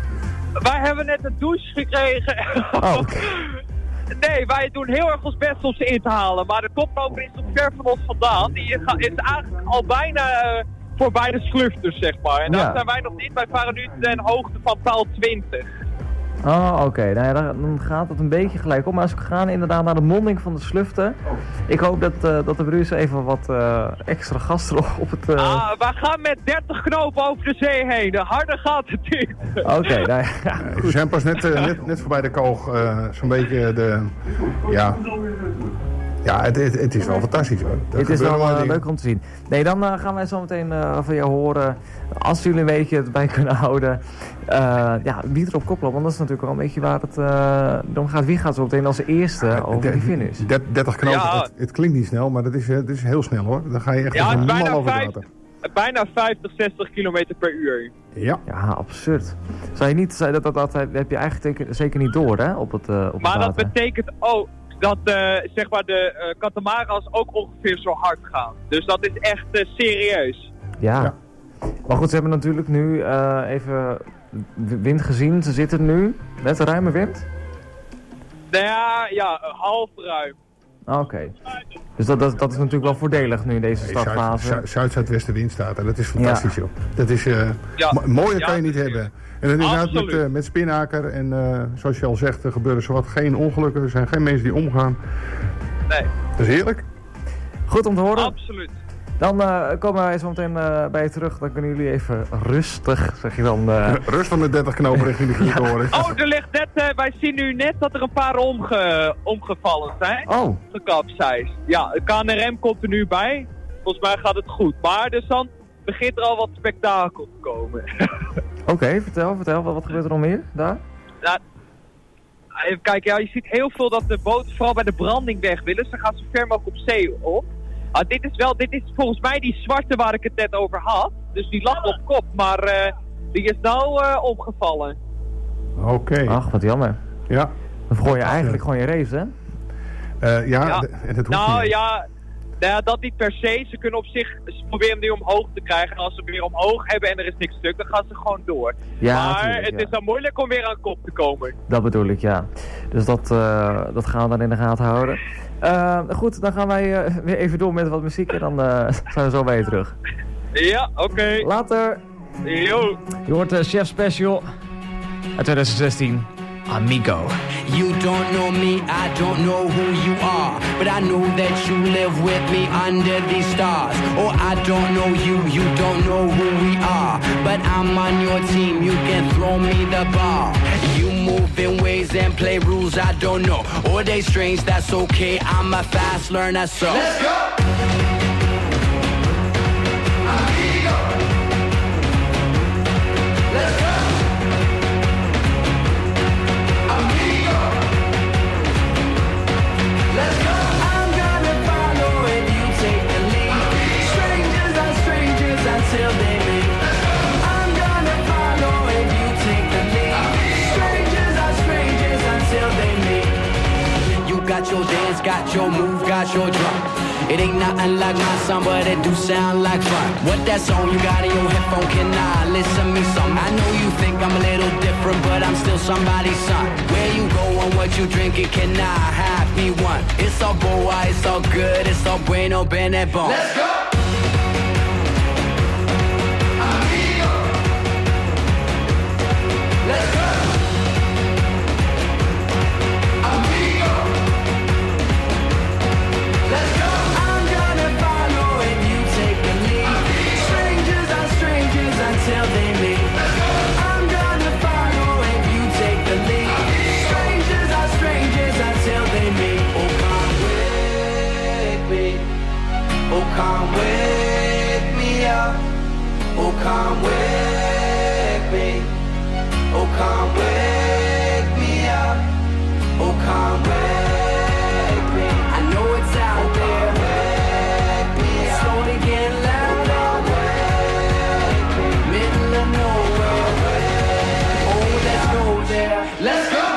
S9: Wij hebben net een douche gekregen.
S1: Oh, oké.
S9: Nee, wij doen heel erg ons best om ze in te halen. Maar de koploper is nog ver van ons vandaan. Die is eigenlijk al bijna uh, voorbij de slufters, zeg maar. En daar
S1: Ja.
S9: zijn wij nog niet. Wij varen nu ten hoogte van paal twintig.
S1: Oh, oké. Okay. Nou ja, dan dan gaat het een beetje gelijk op. Maar als we gaan inderdaad naar de monding van de sluften. Ik hoop dat, uh, dat de Bruce even wat uh, extra gas erop op het... Uh...
S9: Ah, wij gaan met dertig knopen over de zee heen. Harder gaat het niet.
S1: Oké, okay, nou ja.
S7: Uh, we zijn pas net, uh, net, net voorbij de koog. Uh, Zo'n beetje de... Ja... Ja, het, het, het is wel fantastisch hoor. Dat
S1: Het is
S7: gebeuren
S1: wel uh,
S7: dingen.
S1: leuk om te zien. Nee, dan uh, gaan wij zo meteen uh, van jou horen. Als jullie een beetje het bij kunnen houden. Uh, ja, wie er op kop loopt. Want dat is natuurlijk wel een beetje waar het uh, om gaat. Wie gaat zo meteen als eerste
S7: Ja,
S1: over die finish?
S7: dertig knopen,
S9: Ja.
S7: het, het klinkt niet snel, maar dat is, het is heel snel hoor. Dan ga je echt
S9: Ja,
S7: als
S9: het
S7: een
S9: is
S7: man
S9: bijna,
S7: over het
S9: vijf,
S7: water.
S9: bijna vijftig, zestig kilometer per uur.
S7: Ja.
S1: Ja, absurd. Zou je niet, zou dat, dat, dat heb je eigenlijk teken, zeker niet door, hè? Op het, uh, op
S9: Maar
S1: het
S9: dat
S1: water.
S9: betekent ook... dat uh, zeg maar de uh, katamarans ook ongeveer zo hard gaan. Dus dat is echt uh, serieus.
S1: Ja. ja. Maar goed, ze hebben natuurlijk nu uh, even wind gezien. Ze zitten nu met een ruime wind?
S9: Nou ja, ja half ruim.
S1: Oké. Okay. Dus dat, dat, dat is natuurlijk wel voordelig nu in deze startfase.
S7: Zuid-Zuidwestenwind staat er. Dat is fantastisch, ja. joh. Dat is, uh, ja. mo- mooier ja, kan je niet hebben. En inderdaad met, uh, met Spinnaker en uh, zoals je al zegt, er gebeuren zowat geen ongelukken. Er zijn geen mensen die omgaan.
S9: Nee.
S7: Dat is heerlijk.
S1: Goed om te horen.
S9: Absoluut.
S1: Dan uh, komen wij zo meteen uh, bij je terug. Dan kunnen jullie even rustig, zeg je dan... Uh...
S7: rustig met dertig knopen richting de vuurtoren.
S9: Ja. Oh, er ligt net, uh, wij zien nu net dat er een paar omge, omgevallen zijn.
S1: Oh.
S9: Gekapseist. Ja, de K N R M komt er nu bij. Volgens mij gaat het goed. Maar dus dan begint er al wat spektakel te komen.
S1: Oké, okay, vertel, vertel. Wat, wat gebeurt er nog meer daar?
S9: Nou, even kijken, ja, je ziet heel veel dat de boten vooral bij de branding weg willen. Dus dan gaan ze ver mogelijk op zee op. Ah, dit is wel, dit is volgens mij die zwarte waar ik het net over had. Dus die lag op kop, maar uh, die is nou uh, opgevallen.
S7: Oké. Okay.
S1: Ach, wat jammer.
S7: Ja.
S1: Dan gooi je eigenlijk gewoon je race, hè?
S7: Uh, ja,
S9: ja.
S7: D- en het hoeft
S9: nou
S7: niet.
S9: ja, nou ja, dat niet per se. Ze kunnen op zich, ze proberen hem nu omhoog te krijgen. En als ze hem weer omhoog hebben en er is niks stuk, dan gaan ze gewoon door.
S1: Ja,
S9: maar
S1: tuurlijk,
S9: het
S1: ja.
S9: is dan moeilijk om weer aan kop te komen.
S1: Dat bedoel ik, ja. Dus dat, uh, dat gaan we dan in de gaten houden. Uh, goed, dan gaan wij uh, weer even door met wat muziek en dan uh, zijn we zo bij je terug.
S9: Ja, oké. Okay.
S1: Later.
S9: Yo.
S1: Je hoort uh, Chef Special uit twintig zestien. Amigo.
S14: You don't know me, I don't know who you are, but I know that you live with me under these stars. Oh, I don't know you, you don't know who we are, but I'm on your team, you can throw me the ball. You move in ways and play rules I don't know, or they strange, that's okay, I'm a fast learner, so let's go! Got your dance, got your move, got your drop. It ain't nothing like my song, but it do sound like fun. What that song you got in your headphone, can I listen me some? I know you think I'm a little different, but I'm still somebody's son. Where you go and what you drinking, can I have me one? It's all boy, it's all good, it's all bueno, bene bon. Let's go! Amigo. Let's go! Until they meet, I'm gonna follow if you take the lead. Strangers are strangers until they meet. Oh, come wake me. Oh, come wake me up. Oh, come wake me. Oh, come wake me up. Oh, come wake me. I know it's out there. Wake me up. Slowly get louder. Let's go!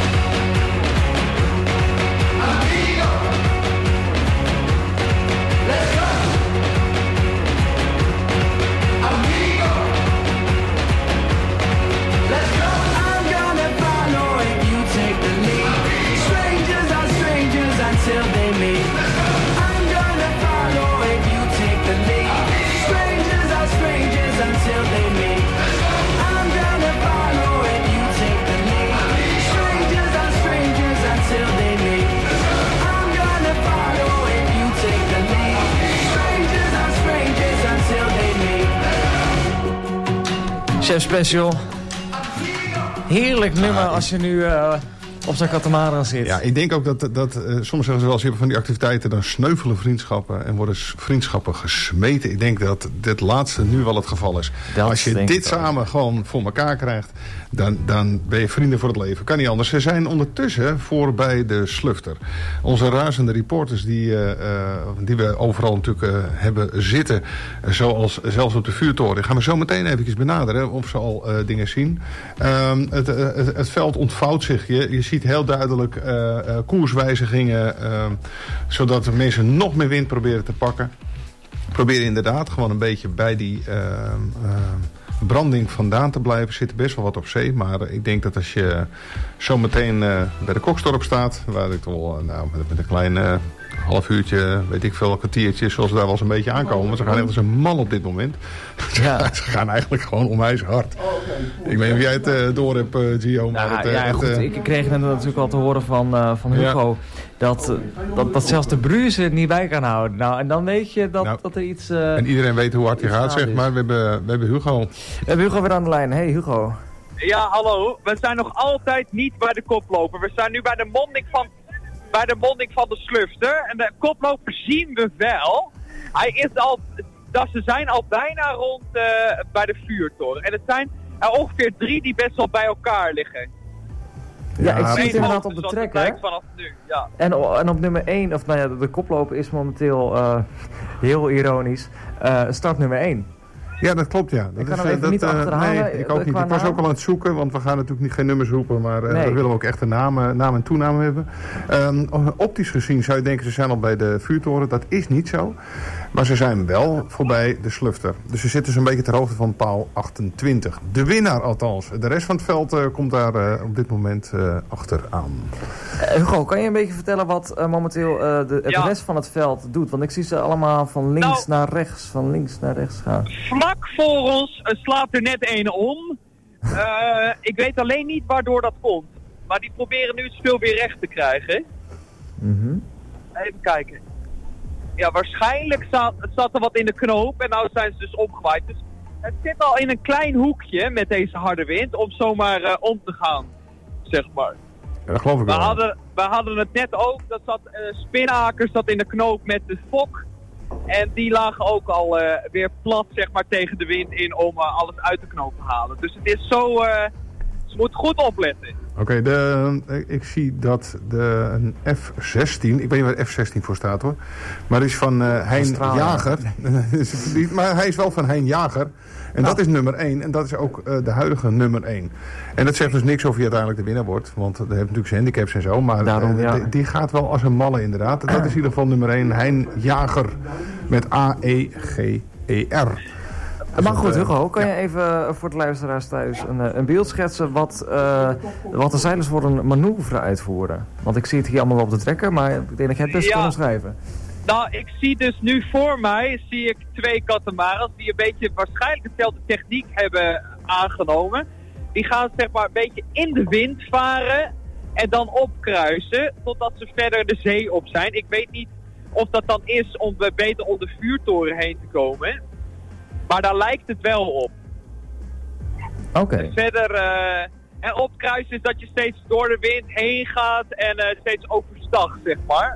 S14: Amigo! Let's go! Amigo! Let's go! I'm gonna follow if you take the lead. Strangers are strangers until they meet. I'm gonna follow if you take the lead. Strangers are strangers until they meet. I'm gonna follow if you take the lead. Until they meet, I'm gonna follow if you take the lead. Strangers are strangers until they meet.
S1: Chef Special. Heerlijk nummer als je nu uh, op zo'n katamaran zit.
S7: Ja, ik denk ook dat, dat uh, soms zeggen ze wel eens, je hebt van die activiteiten, dan sneuvelen vriendschappen en worden vriendschappen gesmeten. Ik denk dat dit laatste nu wel het geval is. Dat als je dit samen gewoon voor elkaar krijgt, dan, dan ben je vrienden voor het leven. Kan niet anders. Ze zijn ondertussen voorbij de Slufter. Onze razende reporters die, uh, uh, die we overal natuurlijk uh, hebben zitten, uh, zoals zelfs op de vuurtoren, gaan we zo meteen eventjes benaderen of ze al uh, dingen zien. Uh, het, uh, het, het veld ontvouwt zich. Je, je ziet ziet heel duidelijk uh, uh, koerswijzigingen, uh, zodat de mensen nog meer wind proberen te pakken. Proberen inderdaad gewoon een beetje bij die uh, uh, branding vandaan te blijven. Er zit best wel wat op zee, maar ik denk dat als je zometeen uh, bij de Kokstorp staat, waar ik toch wel uh, nou, met, met een klein uh, half uurtje, weet ik veel, een kwartiertje, zoals we daar wel eens een beetje aankomen. Want ze gaan echt als een man op dit moment.
S1: Ja.
S7: Ze gaan eigenlijk gewoon onwijs hard. Oh, okay. Ik weet niet of jij het uh, door hebt, uh, Gio. Maar
S1: nou,
S7: het, uh,
S1: ja,
S7: het,
S1: goed,
S7: uh,
S1: ik kreeg net natuurlijk al te horen van, uh, van Hugo... Ja. Dat, uh, dat, dat zelfs de bruise het niet bij kan houden. Nou, en dan weet je dat, nou, dat er iets... Uh,
S7: en iedereen weet hoe hard hij gaat, zeg maar. We hebben, we hebben Hugo.
S1: We hebben Hugo weer aan de lijn. Hey, Hugo.
S9: Ja, hallo. We zijn nog altijd niet bij de koploper. We zijn nu bij de monding van, bij de, monding van de Slufter. En de koploper zien we wel. Hij is al... Dat ze zijn al bijna rond uh, bij de vuurtoren. En het zijn er ongeveer drie die best wel bij elkaar liggen.
S1: Ja, ja, ik zie het inderdaad op de trek, hè?
S9: Vanaf nu, ja.
S1: En, en op nummer één, of nou ja, de koploper is momenteel uh, heel ironisch, uh, start nummer één.
S7: Ja, dat klopt, ja. Dat
S1: ik kan
S7: is,
S1: hem even
S7: dat,
S1: niet achterhalen.
S7: Nee, ik ook niet. Ik was ook al aan het zoeken, want we gaan natuurlijk niet, geen nummers roepen, maar uh,
S1: nee.
S7: we willen ook echt een naam, naam en toenaam hebben. Um, optisch gezien zou je denken, ze zijn al bij de vuurtoren. Dat is niet zo. Maar ze zijn wel voorbij de Slufter. Dus ze zitten zo'n beetje ter hoogte van paal achtentwintig. De winnaar althans. De rest van het veld uh, komt daar uh, op dit moment uh, achteraan.
S1: Uh, Hugo, kan je een beetje vertellen wat uh, momenteel uh, de, het ja. rest van het veld doet? Want ik zie ze allemaal van links nou, naar rechts, van links naar rechts gaan.
S9: Vlak voor ons uh, slaat er net een om. Uh, ik weet alleen niet waardoor dat komt. Maar die proberen nu het speel weer recht te krijgen.
S1: Mm-hmm.
S9: Even kijken. Ja, waarschijnlijk zat, zat er wat in de knoop en nou zijn ze dus omgewaaid. Dus het zit al in een klein hoekje met deze harde wind om zomaar uh, om te gaan, zeg maar.
S7: Ja, dat geloof ik
S9: we
S7: wel.
S9: Hadden, we hadden het net ook, dat zat uh, Spinnaker zat in de knoop met de fok. En die lagen ook al uh, weer plat, zeg maar, tegen de wind in om uh, alles uit de knoop te halen. Dus het is zo, uh, ze moeten goed opletten.
S7: Oké, okay, ik zie dat de, een F zestien, ik weet niet waar F zestien voor staat hoor, maar dat is van uh, Hein Jager. Maar hij is wel van Hein Jager. En nou. dat is nummer één. En dat is ook uh, de huidige nummer één. En dat zegt dus niks of je uiteindelijk de winnaar wordt. Want dat heeft natuurlijk zijn handicaps en zo. Maar
S1: Daarom,
S7: uh,
S1: ja.
S7: die, die gaat wel als een malle inderdaad. Dat is in ieder geval nummer één. Hein Jager. Met A E G E R.
S1: Dus maar goed, Hugo, kan ja. je even voor de luisteraars thuis een, een beeld schetsen wat, uh, wat de zeilers voor een manoeuvre uitvoeren? Want ik zie het hier allemaal op de trekker, maar ik denk dat je het best ja. kan omschrijven.
S9: Nou, ik zie dus nu voor mij zie ik twee katamarans die een beetje waarschijnlijk dezelfde techniek hebben aangenomen. Die gaan zeg maar een beetje in de wind varen en dan opkruisen totdat ze verder de zee op zijn. Ik weet niet of dat dan is om beter om de vuurtoren heen te komen. Maar daar lijkt het wel op.
S1: Oké. Okay.
S9: Verder, uh, en opkruisen is dat je steeds door de wind heen gaat en uh, steeds overstag, zeg maar.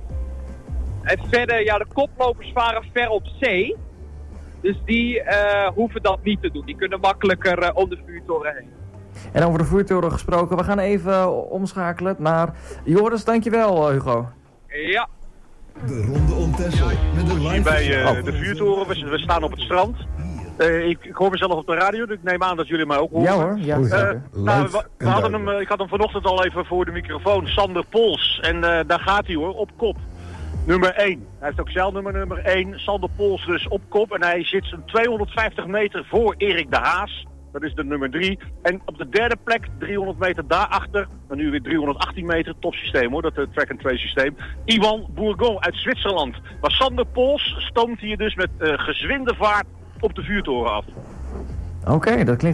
S9: En verder, ja, de koplopers varen ver op zee. Dus die uh, hoeven dat niet te doen. Die kunnen makkelijker uh, om de vuurtoren heen.
S1: En over de vuurtoren gesproken, we gaan even omschakelen naar Joris. Dankjewel, Hugo.
S9: Ja.
S4: De ronde om Texel met de live.
S8: Hier bij uh, oh. de vuurtoren, we, we staan op het strand. Uh, ik, ik hoor mezelf op de radio, dus ik neem aan dat jullie mij ook horen.
S1: Ja hoor, ja.
S8: Uh, nou, we, we hadden hem, ik had hem vanochtend al even voor de microfoon, Sander Pols. En uh, daar gaat hij hoor, op kop. Nummer één. Hij heeft ook zeilnummer nummer één. Sander Pols dus op kop. En hij zit zo'n tweehonderdvijftig meter voor Erik de Haas. Dat is de nummer drie. En op de derde plek, driehonderd meter daarachter. En nu weer driehonderdachttien meter. Topsysteem hoor, dat uh, track-and-trace systeem. Iwan Bourgon uit Zwitserland. Maar Sander Pols stoomt hier dus met uh, gezwinde vaart op de vuurtoren af.
S1: Oké, okay, dat klinkt